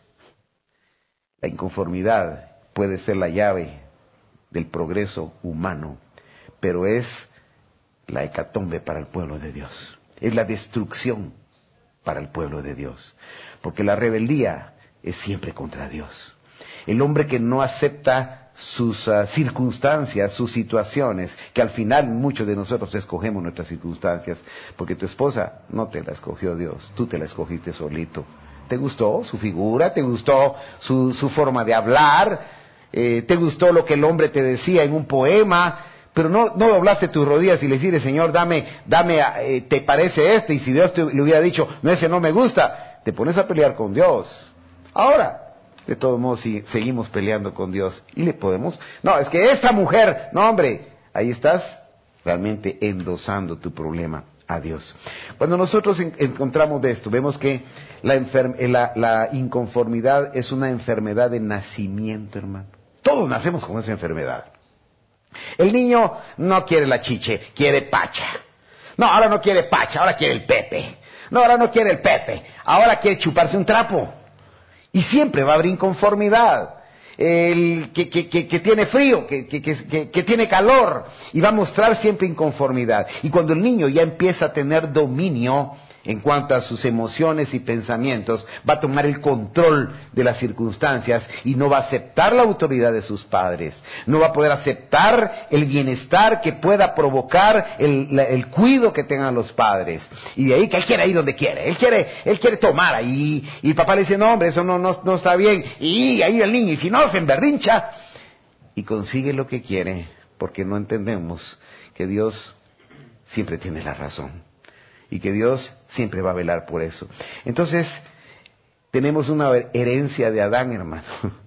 La inconformidad puede ser la llave del progreso humano, pero es la hecatombe para el pueblo de Dios. Es la destrucción para el pueblo de Dios, porque la rebeldía es siempre contra Dios. El hombre que no acepta sus uh, circunstancias, sus situaciones, que al final muchos de nosotros escogemos nuestras circunstancias, porque tu esposa no te la escogió Dios, tú te la escogiste solito. ¿Te gustó su figura? ¿Te gustó su, su forma de hablar? Eh, ¿Te gustó lo que el hombre te decía en un poema? Pero no, no doblaste tus rodillas y le dijiste, Señor, dame, dame, eh, ¿te parece este? Y si Dios te, le hubiera dicho, no, ese no me gusta, te pones a pelear con Dios. Ahora, de todos modos, si seguimos peleando con Dios y le podemos, no, es que esta mujer, no hombre, ahí estás realmente endosando tu problema a Dios. Cuando nosotros en, encontramos de esto, vemos que la, enfer, la, la inconformidad es una enfermedad de nacimiento, hermano. Todos nacemos con esa enfermedad. El niño no quiere la chiche, quiere pacha. No, ahora no quiere pacha, ahora quiere el Pepe. No, ahora no quiere el Pepe, ahora quiere chuparse un trapo. Y siempre va a haber inconformidad. El que, que, que, que tiene frío, que, que, que, que tiene calor, y va a mostrar siempre inconformidad. Y cuando el niño ya empieza a tener dominio, en cuanto a sus emociones y pensamientos, va a tomar el control de las circunstancias y no va a aceptar la autoridad de sus padres. No va a poder aceptar el bienestar que pueda provocar el, la, el cuidado que tengan los padres. Y de ahí que él quiere ir donde quiere. Él quiere, él quiere tomar ahí. Y el papá le dice, no hombre, eso no, no, no está bien. Y ahí el niño, y si no, se emberrincha. Y consigue lo que quiere, porque no entendemos que Dios siempre tiene la razón. Y que Dios siempre va a velar por eso. Entonces, tenemos una herencia de Adán, hermano.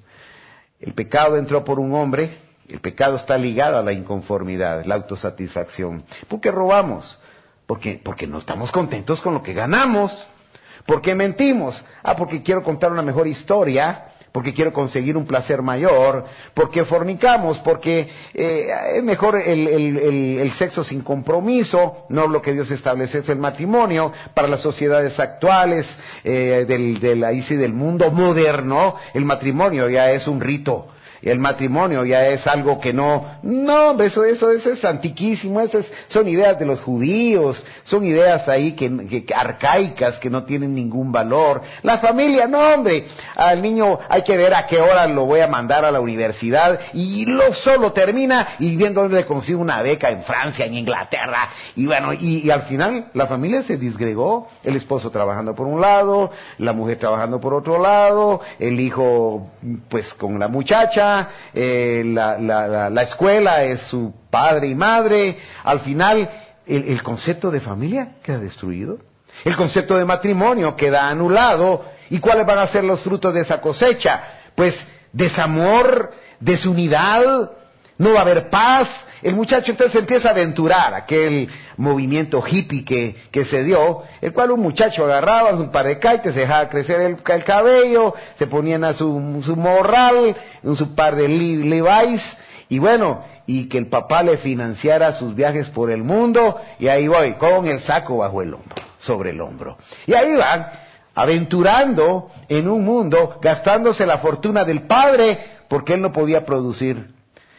El pecado entró por un hombre, el pecado está ligado a la inconformidad, la autosatisfacción. ¿Por qué robamos? Porque, porque no estamos contentos con lo que ganamos. ¿Por qué mentimos? Ah, porque quiero contar una mejor historia, porque quiero conseguir un placer mayor, porque fornicamos, porque eh, es mejor el, el, el, el sexo sin compromiso, no lo que Dios estableció es el matrimonio. Para las sociedades actuales, eh, del, del, ahí sí, del mundo moderno, el matrimonio ya es un rito. El matrimonio ya es algo que no, no, eso, eso, eso es antiquísimo, eso es, son ideas de los judíos, son ideas ahí que, que, que arcaicas, que no tienen ningún valor. La familia, no hombre, al niño hay que ver a qué hora lo voy a mandar a la universidad, y lo solo termina y viendo dónde le consigo una beca en Francia, en Inglaterra, y bueno, y, y al final la familia se disgregó, el esposo trabajando por un lado, la mujer trabajando por otro lado, el hijo pues con la muchacha, Eh, la, la, la, la escuela es su padre y madre. Al final el, el concepto de familia queda destruido, el concepto de matrimonio queda anulado. ¿Y cuáles van a ser los frutos de esa cosecha? Pues desamor, desunidad, no va a haber paz. El muchacho entonces empieza a aventurar aquel movimiento hippie que, que se dio, el cual un muchacho agarraba un par de caites, se dejaba crecer el, el cabello, se ponían a su, su morral, un su par de Levi's, y bueno, y que el papá le financiara sus viajes por el mundo, y ahí voy, con el saco bajo el hombro, sobre el hombro. Y ahí van, aventurando en un mundo, gastándose la fortuna del padre, porque él no podía producir.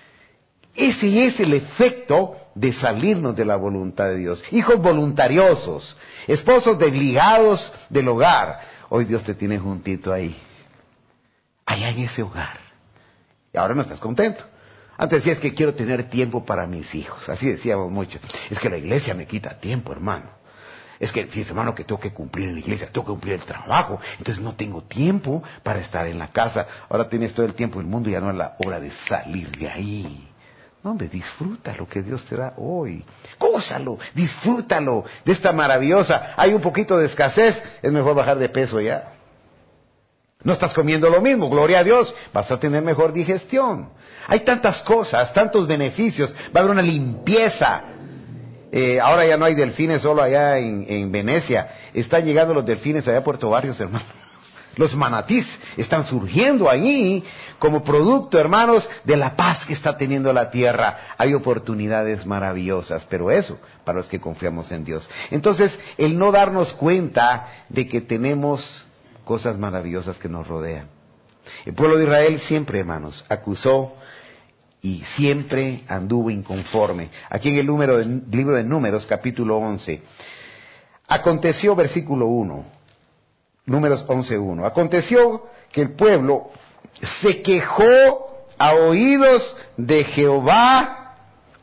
Ese es el efecto de salirnos de la voluntad de Dios. Hijos voluntariosos, esposos desligados del hogar. Hoy Dios te tiene juntito ahí, allá en ese hogar. Y ahora no estás contento. Antes decías que quiero tener tiempo para mis hijos. Así decíamos mucho. Es que la iglesia me quita tiempo, hermano. Es que, fíjese, hermano, que tengo que cumplir en la iglesia, tengo que cumplir el trabajo, entonces no tengo tiempo para estar en la casa. Ahora tienes todo el tiempo del mundo y ya no es la hora de salir de ahí. No, hombre, disfruta lo que Dios te da hoy. Gózalo, disfrútalo de esta maravillosa. Hay un poquito de escasez, es mejor bajar de peso ya. No estás comiendo lo mismo, gloria a Dios, vas a tener mejor digestión. Hay tantas cosas, tantos beneficios, va a haber una limpieza. Eh, ahora ya no hay delfines solo allá en, en Venecia, están llegando los delfines allá a Puerto Barrios, hermano. Los manatís están surgiendo ahí como producto, hermanos, de la paz que está teniendo la tierra. Hay oportunidades maravillosas, pero eso para los que confiamos en Dios. Entonces, el no darnos cuenta de que tenemos cosas maravillosas que nos rodean. El pueblo de Israel siempre, hermanos, acusó y siempre anduvo inconforme. Aquí en el número de, libro de Números, capítulo once, aconteció, versículo uno, Números once uno. Aconteció que el pueblo se quejó a oídos de Jehová.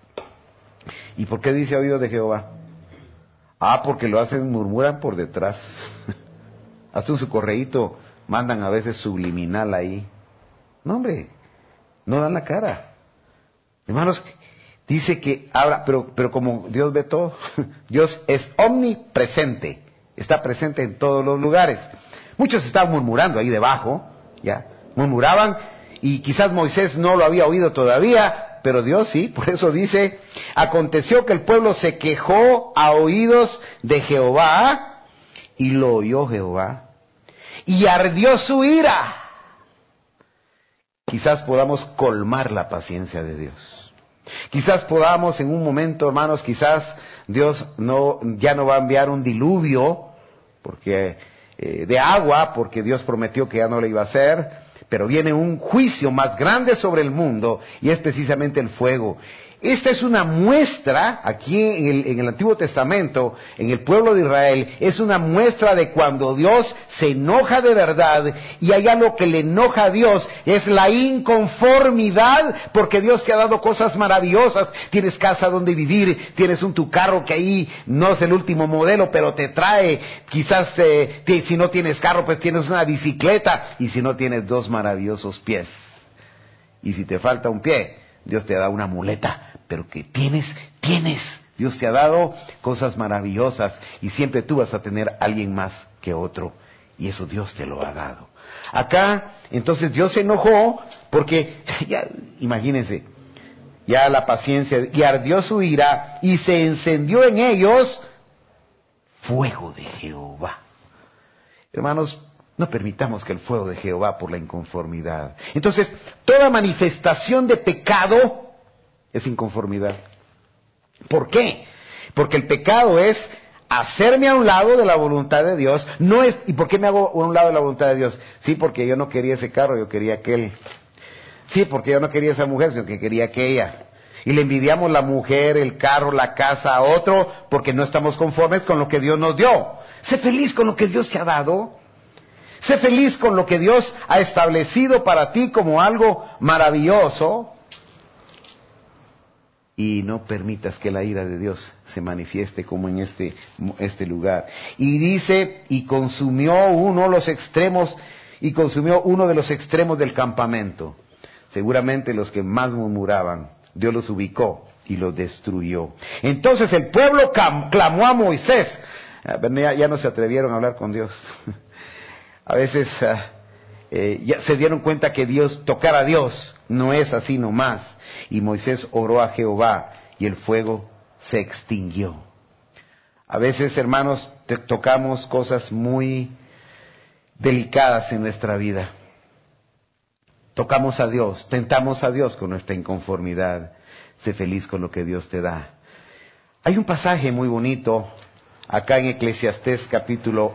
¿Y por qué dice oídos de Jehová? Ah, porque lo hacen, murmuran por detrás. Hasta un su correíto mandan a veces subliminal ahí. No, hombre, no dan la cara. Hermanos, dice que ahora, pero, pero como Dios ve todo, Dios es omnipresente. Está presente en todos los lugares. Muchos estaban murmurando ahí debajo, ya, murmuraban, y quizás Moisés no lo había oído todavía, pero Dios sí, por eso dice, aconteció que el pueblo se quejó a oídos de Jehová, y lo oyó Jehová, y ardió su ira. Quizás podamos colmar la paciencia de Dios. Quizás podamos en un momento, hermanos, quizás Dios no, ya no va a enviar un diluvio porque eh, de agua, porque Dios prometió que ya no lo iba a hacer, pero viene un juicio más grande sobre el mundo y es precisamente el fuego. esta es una muestra, aquí en el, en el Antiguo Testamento, en el pueblo de Israel, es una muestra de cuando Dios se enoja de verdad, y allá lo que le enoja a Dios es la inconformidad, porque Dios te ha dado cosas maravillosas, tienes casa donde vivir, tienes un tu carro que ahí no es el último modelo, pero te trae, quizás te, te, si no tienes carro, pues tienes una bicicleta, y si no tienes dos maravillosos pies, y si te falta un pie, Dios te da una muleta, pero que tienes, tienes. Dios te ha dado cosas maravillosas y siempre tú vas a tener a alguien más que otro. Y eso Dios te lo ha dado. Acá, entonces Dios se enojó porque, ya, imagínense, ya la paciencia, y ardió su ira y se encendió en ellos fuego de Jehová. Hermanos, no permitamos que el fuego de Jehová por la inconformidad. Entonces, toda manifestación de pecado es inconformidad. ¿Por qué? Porque el pecado es hacerme a un lado de la voluntad de Dios. No es, ¿y por qué me hago a un lado de la voluntad de Dios? Sí, porque yo no quería ese carro, yo quería aquel. Sí, porque yo no quería esa mujer, sino que quería aquella. Y le envidiamos la mujer, el carro, la casa a otro, porque no estamos conformes con lo que Dios nos dio. Sé feliz con lo que Dios te ha dado. Sé feliz con lo que Dios ha establecido para ti como algo maravilloso. Y no permitas que la ira de Dios se manifieste como en este, este lugar. Y dice, y consumió uno los extremos, y consumió uno de los extremos del campamento. Seguramente los que más murmuraban, Dios los ubicó y los destruyó. Entonces el pueblo clamó a Moisés. Ya, ya no se atrevieron a hablar con Dios. A veces uh, eh, ya se dieron cuenta que Dios, tocar a Dios, no es así nomás. Y Moisés oró a Jehová y el fuego se extinguió. A veces, hermanos, te tocamos cosas muy delicadas en nuestra vida. Tocamos a Dios, tentamos a Dios con nuestra inconformidad. Sé feliz con lo que Dios te da. Hay un pasaje muy bonito acá en Eclesiastés capítulo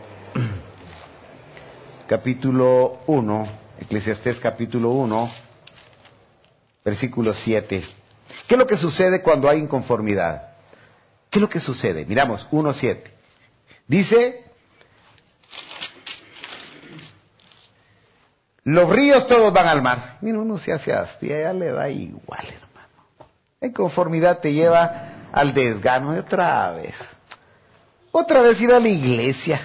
capítulo uno, Eclesiastés capítulo uno, versículo siete. ¿Qué es lo que sucede cuando hay inconformidad? ¿Qué es lo que sucede? Miramos, uno siete. Dice, los ríos todos van al mar. Mira, uno se hace hostia, ya le da igual, hermano. La inconformidad te lleva al desgano y otra vez. Otra vez ir a la iglesia.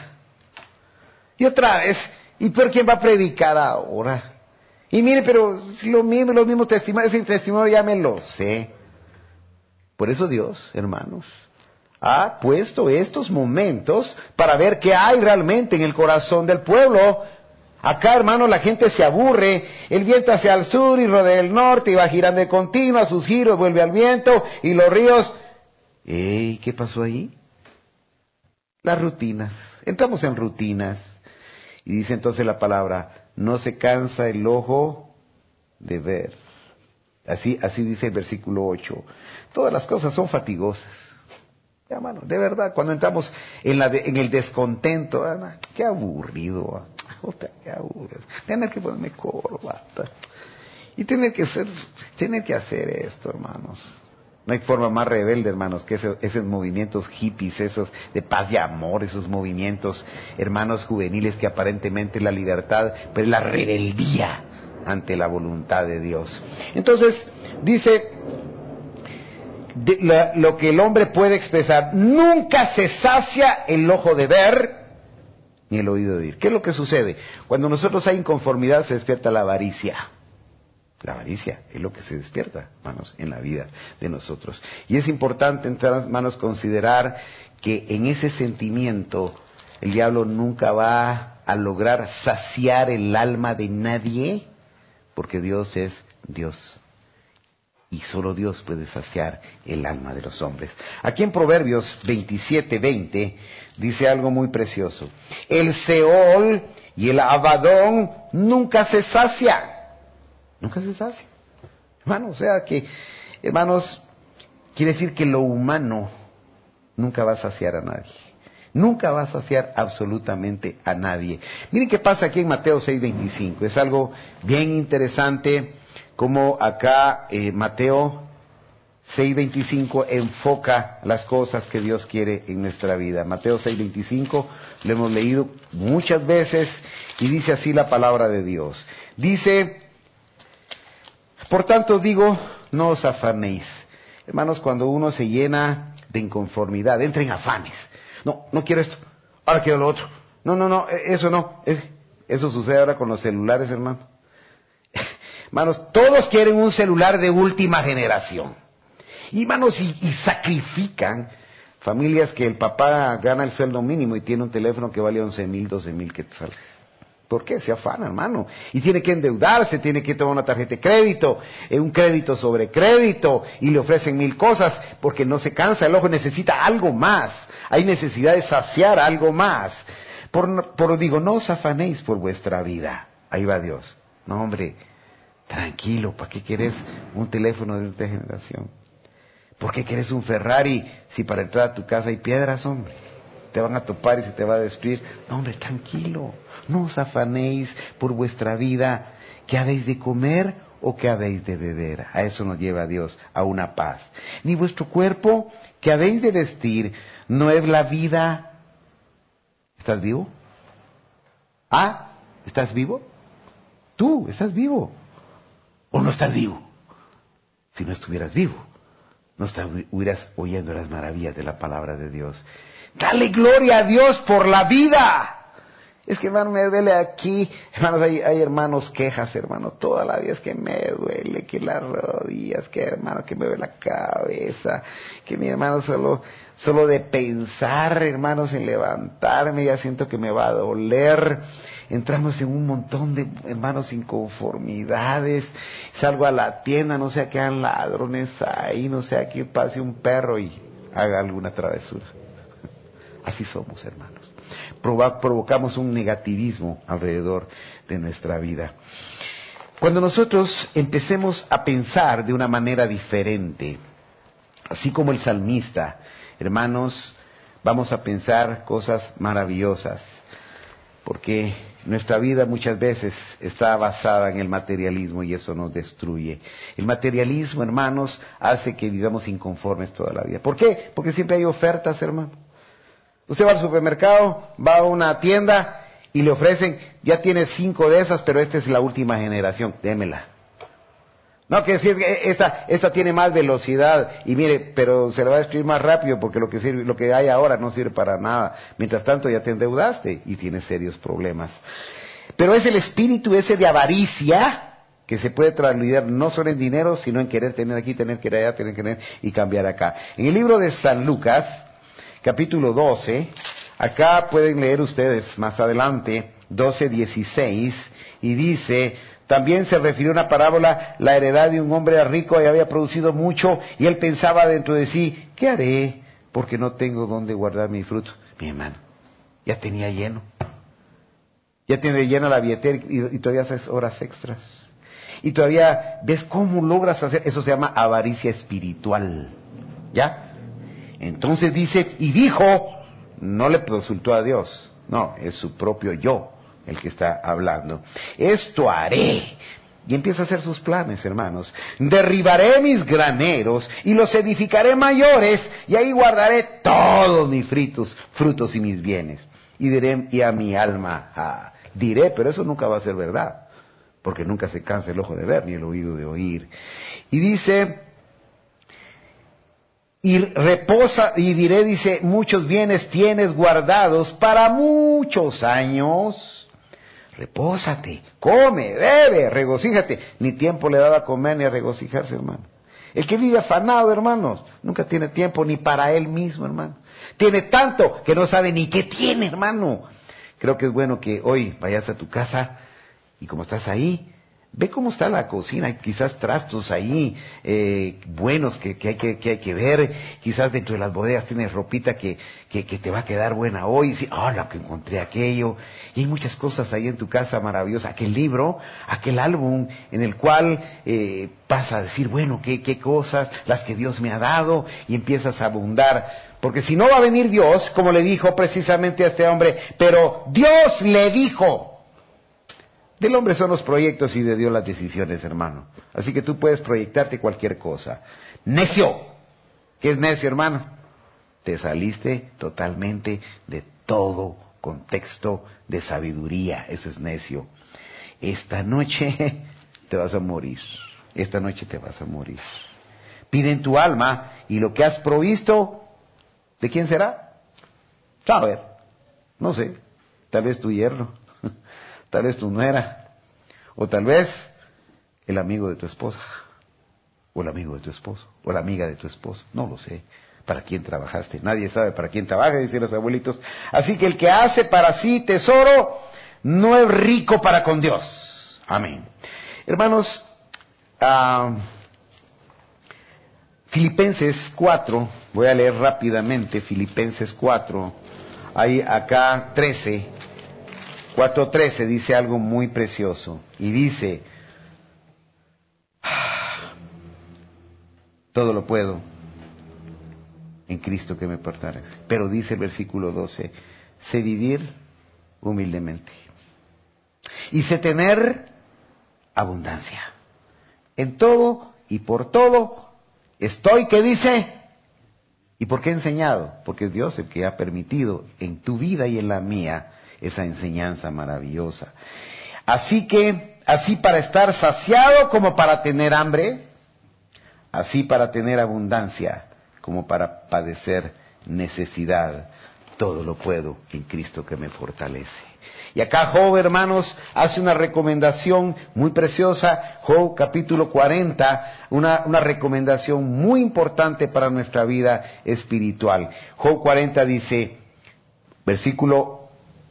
Y otra vez, ¿y por quién va a predicar ahora? Y mire, pero si lo mismo, los mismos testimonios, ese testimonio ya me lo sé. Por eso Dios, hermanos, ha puesto estos momentos para ver qué hay realmente en el corazón del pueblo. Acá, hermanos, la gente se aburre, el viento hacia el sur y rodea el norte y va girando de continuo, a sus giros vuelve al viento y los ríos. ¡Ey! ¿Qué pasó ahí? Las rutinas. Entramos en rutinas. Y dice entonces la palabra, no se cansa el ojo de ver. Así, así dice el versículo ocho. Todas las cosas son fatigosas. Ya, mano, de verdad, cuando entramos en, la de, en el descontento, ah, qué aburrido, ah, qué aburrido. Tener que ponerme corbata. Y tener que hacer, tener que hacer esto, hermanos. No hay forma más rebelde, hermanos, que esos, esos movimientos hippies, esos de paz y amor, esos movimientos, hermanos juveniles, que aparentemente es la libertad, pero es la rebeldía ante la voluntad de Dios. Entonces, dice, de, la, lo que el hombre puede expresar, nunca se sacia el ojo de ver, ni el oído de oír. ¿Qué es lo que sucede? Cuando nosotros hay inconformidad, se despierta la avaricia. La avaricia es lo que se despierta, hermanos, en la vida de nosotros. Y es importante, hermanos, considerar que en ese sentimiento el diablo nunca va a lograr saciar el alma de nadie, porque Dios es Dios. Y solo Dios puede saciar el alma de los hombres. Aquí en Proverbios veintisiete veinte dice algo muy precioso. El Seol y el Abadón nunca se sacia. Nunca se sacia. Hermano, o sea que, hermanos, quiere decir que lo humano nunca va a saciar a nadie. Nunca va a saciar absolutamente a nadie. Miren qué pasa aquí en Mateo seis veinticinco. Es algo bien interesante como acá eh, Mateo seis veinticinco enfoca las cosas que Dios quiere en nuestra vida. Mateo seis veinticinco lo hemos leído muchas veces y dice así la palabra de Dios. Dice, por tanto digo, no os afanéis. Hermanos, cuando uno se llena de inconformidad, entra en afanes. No, no quiero esto, ahora quiero lo otro. No, no, no, eso no. Eso sucede ahora con los celulares, hermano. Hermanos, todos quieren un celular de última generación. Y hermanos, y, y sacrifican familias que el papá gana el sueldo mínimo y tiene un teléfono que vale once mil, doce mil quetzales. ¿Por qué? Se afana, hermano. Y tiene que endeudarse, tiene que tomar una tarjeta de crédito, eh, un crédito sobre crédito, y le ofrecen mil cosas, porque no se cansa, el ojo necesita algo más. Hay necesidad de saciar algo más. Por, por digo, no os afanéis por vuestra vida. Ahí va Dios. No, hombre, tranquilo, ¿para qué querés un teléfono de última generación? ¿Por qué querés un Ferrari si para entrar a tu casa hay piedras, hombre? Te van a topar y se te va a destruir. No, hombre, tranquilo. No os afanéis por vuestra vida. ¿Qué habéis de comer o qué habéis de beber? A eso nos lleva Dios, a una paz. Ni vuestro cuerpo, ¿qué habéis de vestir? ¿No es la vida? ¿Estás vivo? ¿Ah? ¿Estás vivo? Tú, ¿estás vivo? ¿O no estás vivo? Si no estuvieras vivo, no estuvieras oyendo las maravillas de la palabra de Dios. Dale gloria a Dios por la vida. Es que, hermano, me duele aquí. Hermanos, hay, hay hermanos quejas, hermano. Toda la vida es que me duele, que las rodillas, que hermano, que me duele la cabeza. Que mi hermano solo, solo de pensar, hermanos, en levantarme, ya siento que me va a doler. Entramos en un montón de, hermanos, inconformidades. Salgo a la tienda, no sea que hagan ladrones ahí, no sea que pase un perro y haga alguna travesura. Así somos, hermanos. Provo- provocamos un negativismo alrededor de nuestra vida. Cuando nosotros empecemos a pensar de una manera diferente, así como el salmista, hermanos, vamos a pensar cosas maravillosas, porque nuestra vida muchas veces está basada en el materialismo y eso nos destruye. El materialismo, hermanos, hace que vivamos inconformes toda la vida. ¿Por qué? Porque siempre hay ofertas, hermano. Usted va al supermercado, va a una tienda y le ofrecen, ya tiene cinco de esas, pero esta es la última generación, démela. No, que si esta, esta tiene más velocidad y mire, pero se le va a destruir más rápido porque lo que sirve, lo que hay ahora no sirve para nada. Mientras tanto ya te endeudaste y tienes serios problemas. Pero es el espíritu ese de avaricia que se puede trasladar no solo en dinero, sino en querer tener aquí, tener que ir allá, tener que tener y cambiar acá. En el libro de San Lucas, capítulo doce, acá pueden leer ustedes más adelante, doce dieciséis, y dice, también se refirió a una parábola, la heredad de un hombre rico y había producido mucho, y él pensaba dentro de sí, ¿qué haré? Porque no tengo dónde guardar mi fruto. Mi hermano, ya tenía lleno, ya tiene llena la billetera y, y todavía haces horas extras. Y todavía ves cómo logras hacer, eso se llama avaricia espiritual, ¿ya? Entonces dice, y dijo, no le consultó a Dios, no, es su propio yo el que está hablando. Esto haré. Y empieza a hacer sus planes, hermanos. Derribaré mis graneros y los edificaré mayores y ahí guardaré todos mis frutos, frutos y mis bienes. Y diré, y a mi alma, ah, diré, pero eso nunca va a ser verdad, porque nunca se cansa el ojo de ver ni el oído de oír. Y dice, y reposa, y diré, dice, muchos bienes tienes guardados para muchos años. Repósate, come, bebe, regocíjate. Ni tiempo le daba a comer ni a regocijarse, hermano. El que vive afanado, hermanos, nunca tiene tiempo ni para él mismo, hermano. Tiene tanto que no sabe ni qué tiene, hermano. Creo que es bueno que hoy vayas a tu casa y como estás ahí, ve cómo está la cocina, hay quizás trastos ahí eh, buenos que, que, hay que, que hay que ver, quizás dentro de las bodegas tienes ropita que, que, que te va a quedar buena hoy, y dices, ah, lo que encontré aquello, y hay muchas cosas ahí en tu casa maravillosas, aquel libro, aquel álbum en el cual eh, vas a decir, bueno, qué, qué cosas, las que Dios me ha dado, y empiezas a abundar, porque si no va a venir Dios, como le dijo precisamente a este hombre, pero Dios le dijo. Del hombre son los proyectos y de Dios las decisiones, hermano. Así que tú puedes proyectarte cualquier cosa. necio. ¿Qué es necio, hermano? Te saliste totalmente de todo contexto de sabiduría. Eso es necio. Esta noche te vas a morir. Esta noche te vas a morir. Pide en tu alma, y lo que has provisto, ¿de quién será? A ver, no sé, tal vez tu yerno, tal vez tu nuera, o tal vez el amigo de tu esposa, o el amigo de tu esposo, o la amiga de tu esposo, no lo sé. ¿Para quién trabajaste? Nadie sabe para quién trabaja, dicen los abuelitos. Así que el que hace para sí tesoro, no es rico para con Dios. Amén. Hermanos, uh, Filipenses cuatro, voy a leer rápidamente Filipenses cuatro, hay acá trece, cuatro trece dice algo muy precioso, y dice, todo lo puedo en Cristo que me fortalece. Pero dice el versículo doce, sé vivir humildemente y sé tener abundancia. En todo y por todo estoy, ¿qué dice? ¿Y por qué he enseñado? Porque es Dios el que ha permitido en tu vida y en la mía esa enseñanza maravillosa. Así que, así para estar saciado como para tener hambre, así para tener abundancia como para padecer necesidad, todo lo puedo en Cristo que me fortalece. Y acá Job, hermanos, hace una recomendación muy preciosa, Job capítulo cuarenta, una, una recomendación muy importante para nuestra vida espiritual. Job cuarenta dice, versículo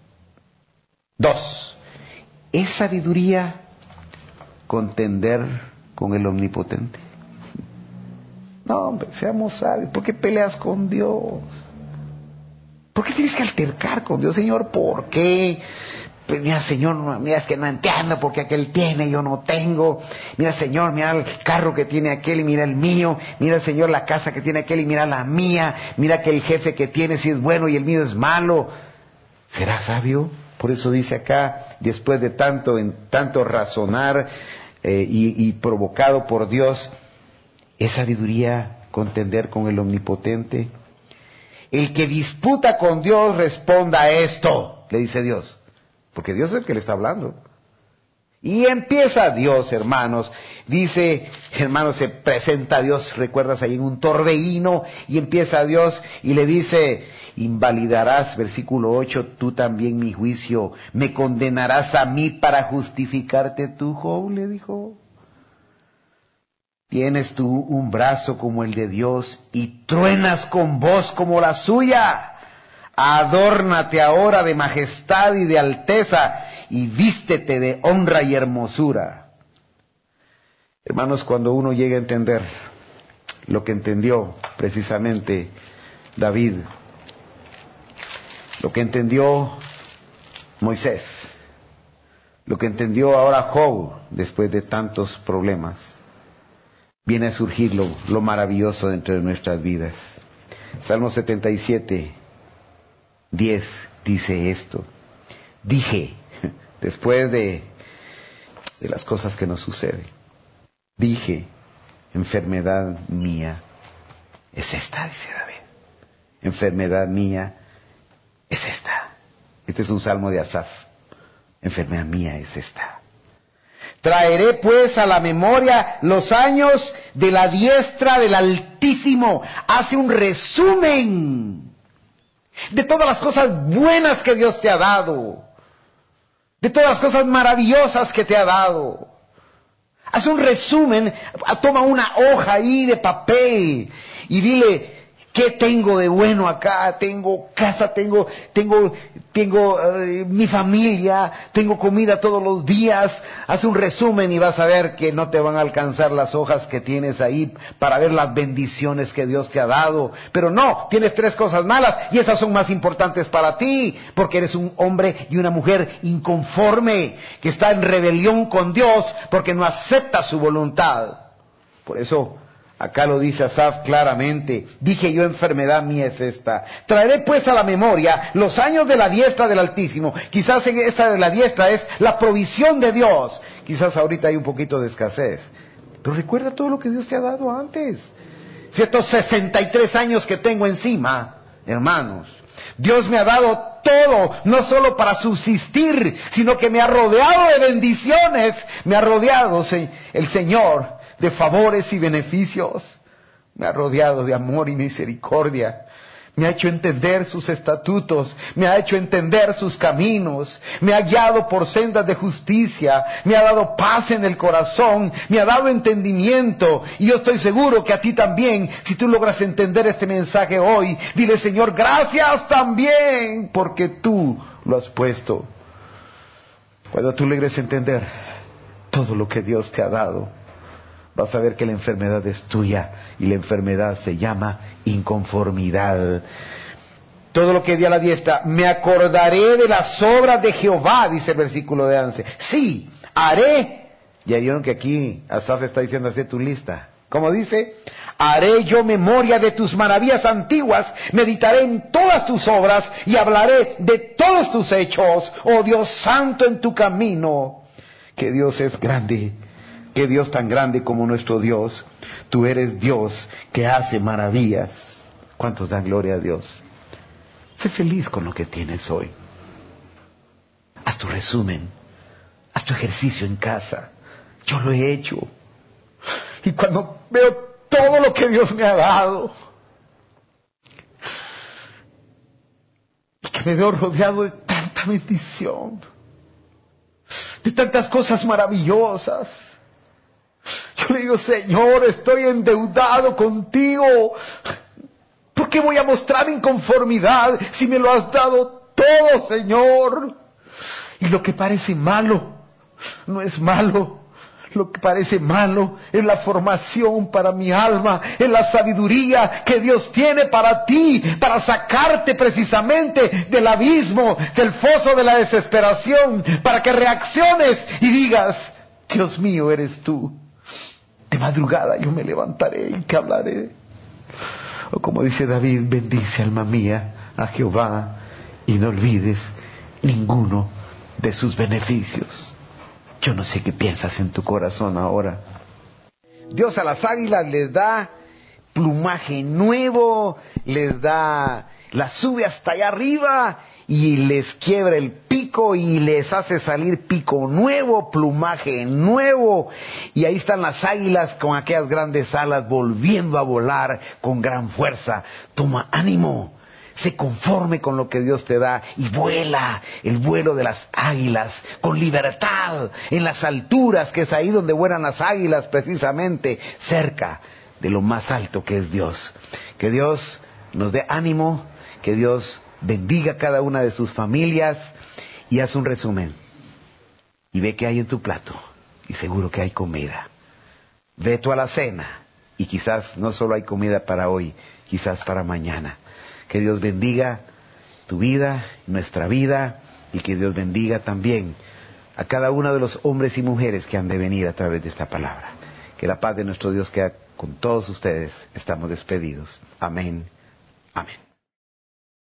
dos, ¿es sabiduría contender con el Omnipotente? No, hombre, seamos sabios. ¿Por qué peleas con Dios? ¿Por qué tienes que altercar con Dios, Señor? ¿Por qué? Pues mira, Señor, mira, es que no entiendo porque aquel tiene, yo no tengo. Mira, Señor, mira el carro que tiene aquel y mira el mío. Mira, Señor, la casa que tiene aquel y mira la mía. Mira que el jefe que tiene si es bueno y el mío es malo. ¿Será sabio? Por eso dice acá, después de tanto, en tanto razonar eh, y, y provocado por Dios, ¿es sabiduría contender con el Omnipotente? El que disputa con Dios responda a esto, le dice Dios. Porque Dios es el que le está hablando. Y empieza Dios, hermanos. Dice, hermanos, se presenta Dios, recuerdas ahí en un torbellino, y empieza Dios y le dice, invalidarás, versículo ocho, tú también mi juicio, me condenarás a mí para justificarte tú, Job, le dijo. Tienes tú un brazo como el de Dios y truenas con voz como la suya. Adórnate ahora de majestad y de alteza y vístete de honra y hermosura. Hermanos, cuando uno llega a entender lo que entendió precisamente David, lo que entendió Moisés, lo que entendió ahora Job después de tantos problemas, viene a surgir lo, lo maravilloso dentro de nuestras vidas. Salmo setenta y siete, diez dice esto. Dije, después de, de las cosas que nos suceden, dije, enfermedad mía es esta, dice David. Enfermedad mía es esta. Este es un salmo de Asaf. Enfermedad mía es esta. Traeré pues a la memoria los años de la diestra del Altísimo. Hace un resumen de todas las cosas buenas que Dios te ha dado, de todas las cosas maravillosas que te ha dado. Hace un resumen, toma una hoja ahí de papel y dile, ¿qué tengo de bueno acá? Tengo casa, tengo, tengo, tengo uh, mi familia, tengo comida todos los días. Haz un resumen y vas a ver que no te van a alcanzar las hojas que tienes ahí para ver las bendiciones que Dios te ha dado. Pero no, tienes tres cosas malas y esas son más importantes para ti, porque eres un hombre y una mujer inconforme, que está en rebelión con Dios porque no acepta su voluntad. Por eso, acá lo dice Asaf claramente, dije yo, enfermedad mía es esta. Traeré pues a la memoria los años de la diestra del Altísimo. Quizás en esta de la diestra es la provisión de Dios. Quizás ahorita hay un poquito de escasez. Pero recuerda todo lo que Dios te ha dado antes. Si estos sesenta y tres años que tengo encima, hermanos, Dios me ha dado todo, no solo para subsistir, sino que me ha rodeado de bendiciones, me ha rodeado el Señor de favores y beneficios, me ha rodeado de amor y misericordia, me ha hecho entender sus estatutos, me ha hecho entender sus caminos, me ha guiado por sendas de justicia, me ha dado paz en el corazón, me ha dado entendimiento, y yo estoy seguro que a ti también, si tú logras entender este mensaje hoy, dile: Señor, gracias también, porque tú lo has puesto. Cuando tú logres entender todo lo que Dios te ha dado, vas a ver que la enfermedad es tuya, y la enfermedad se llama inconformidad. Todo lo que di a la diestra, me acordaré de las obras de Jehová, dice el versículo de once. Sí, haré. Ya vieron que aquí Asaf está diciendo: haz tu lista. ¿Cómo dice? Haré yo memoria de tus maravillas antiguas, meditaré en todas tus obras y hablaré de todos tus hechos, oh Dios santo, en tu camino. Que Dios es grande. Qué Dios tan grande como nuestro Dios. Tú eres Dios que hace maravillas. ¿Cuántos dan gloria a Dios? Sé feliz con lo que tienes hoy. Haz tu resumen. Haz tu ejercicio en casa. Yo lo he hecho. Y cuando veo todo lo que Dios me ha dado, y que me veo rodeado de tanta bendición, de tantas cosas maravillosas, yo le digo: Señor, estoy endeudado contigo. ¿Por qué voy a mostrar inconformidad si me lo has dado todo, Señor? Y lo que parece malo no es malo. Lo que parece malo es la formación para mi alma, es la sabiduría que Dios tiene para ti, para sacarte precisamente del abismo, del foso de la desesperación, para que reacciones y digas: Dios mío, eres tú. De madrugada yo me levantaré y te hablaré. O como dice David: bendice, alma mía, a Jehová, y no olvides ninguno de sus beneficios. Yo no sé qué piensas en tu corazón ahora. Dios a las águilas les da plumaje nuevo, les da, las sube hasta allá arriba y les quiebra el pico y les hace salir pico nuevo, plumaje nuevo, y ahí están las águilas con aquellas grandes alas volviendo a volar con gran fuerza. Toma ánimo, sé conforme con lo que Dios te da y vuela el vuelo de las águilas con libertad en las alturas, que es ahí donde vuelan las águilas, precisamente cerca de lo más alto que es Dios. Que Dios nos dé ánimo, que Dios bendiga a cada una de sus familias, y haz un resumen y ve qué hay en tu plato, y seguro que hay comida. Ve tú a la cena y quizás no solo hay comida para hoy, quizás para mañana. Que Dios bendiga tu vida, nuestra vida, y que Dios bendiga también a cada uno de los hombres y mujeres que han de venir a través de esta palabra. Que la paz de nuestro Dios quede con todos ustedes. Estamos despedidos. Amén. Amén.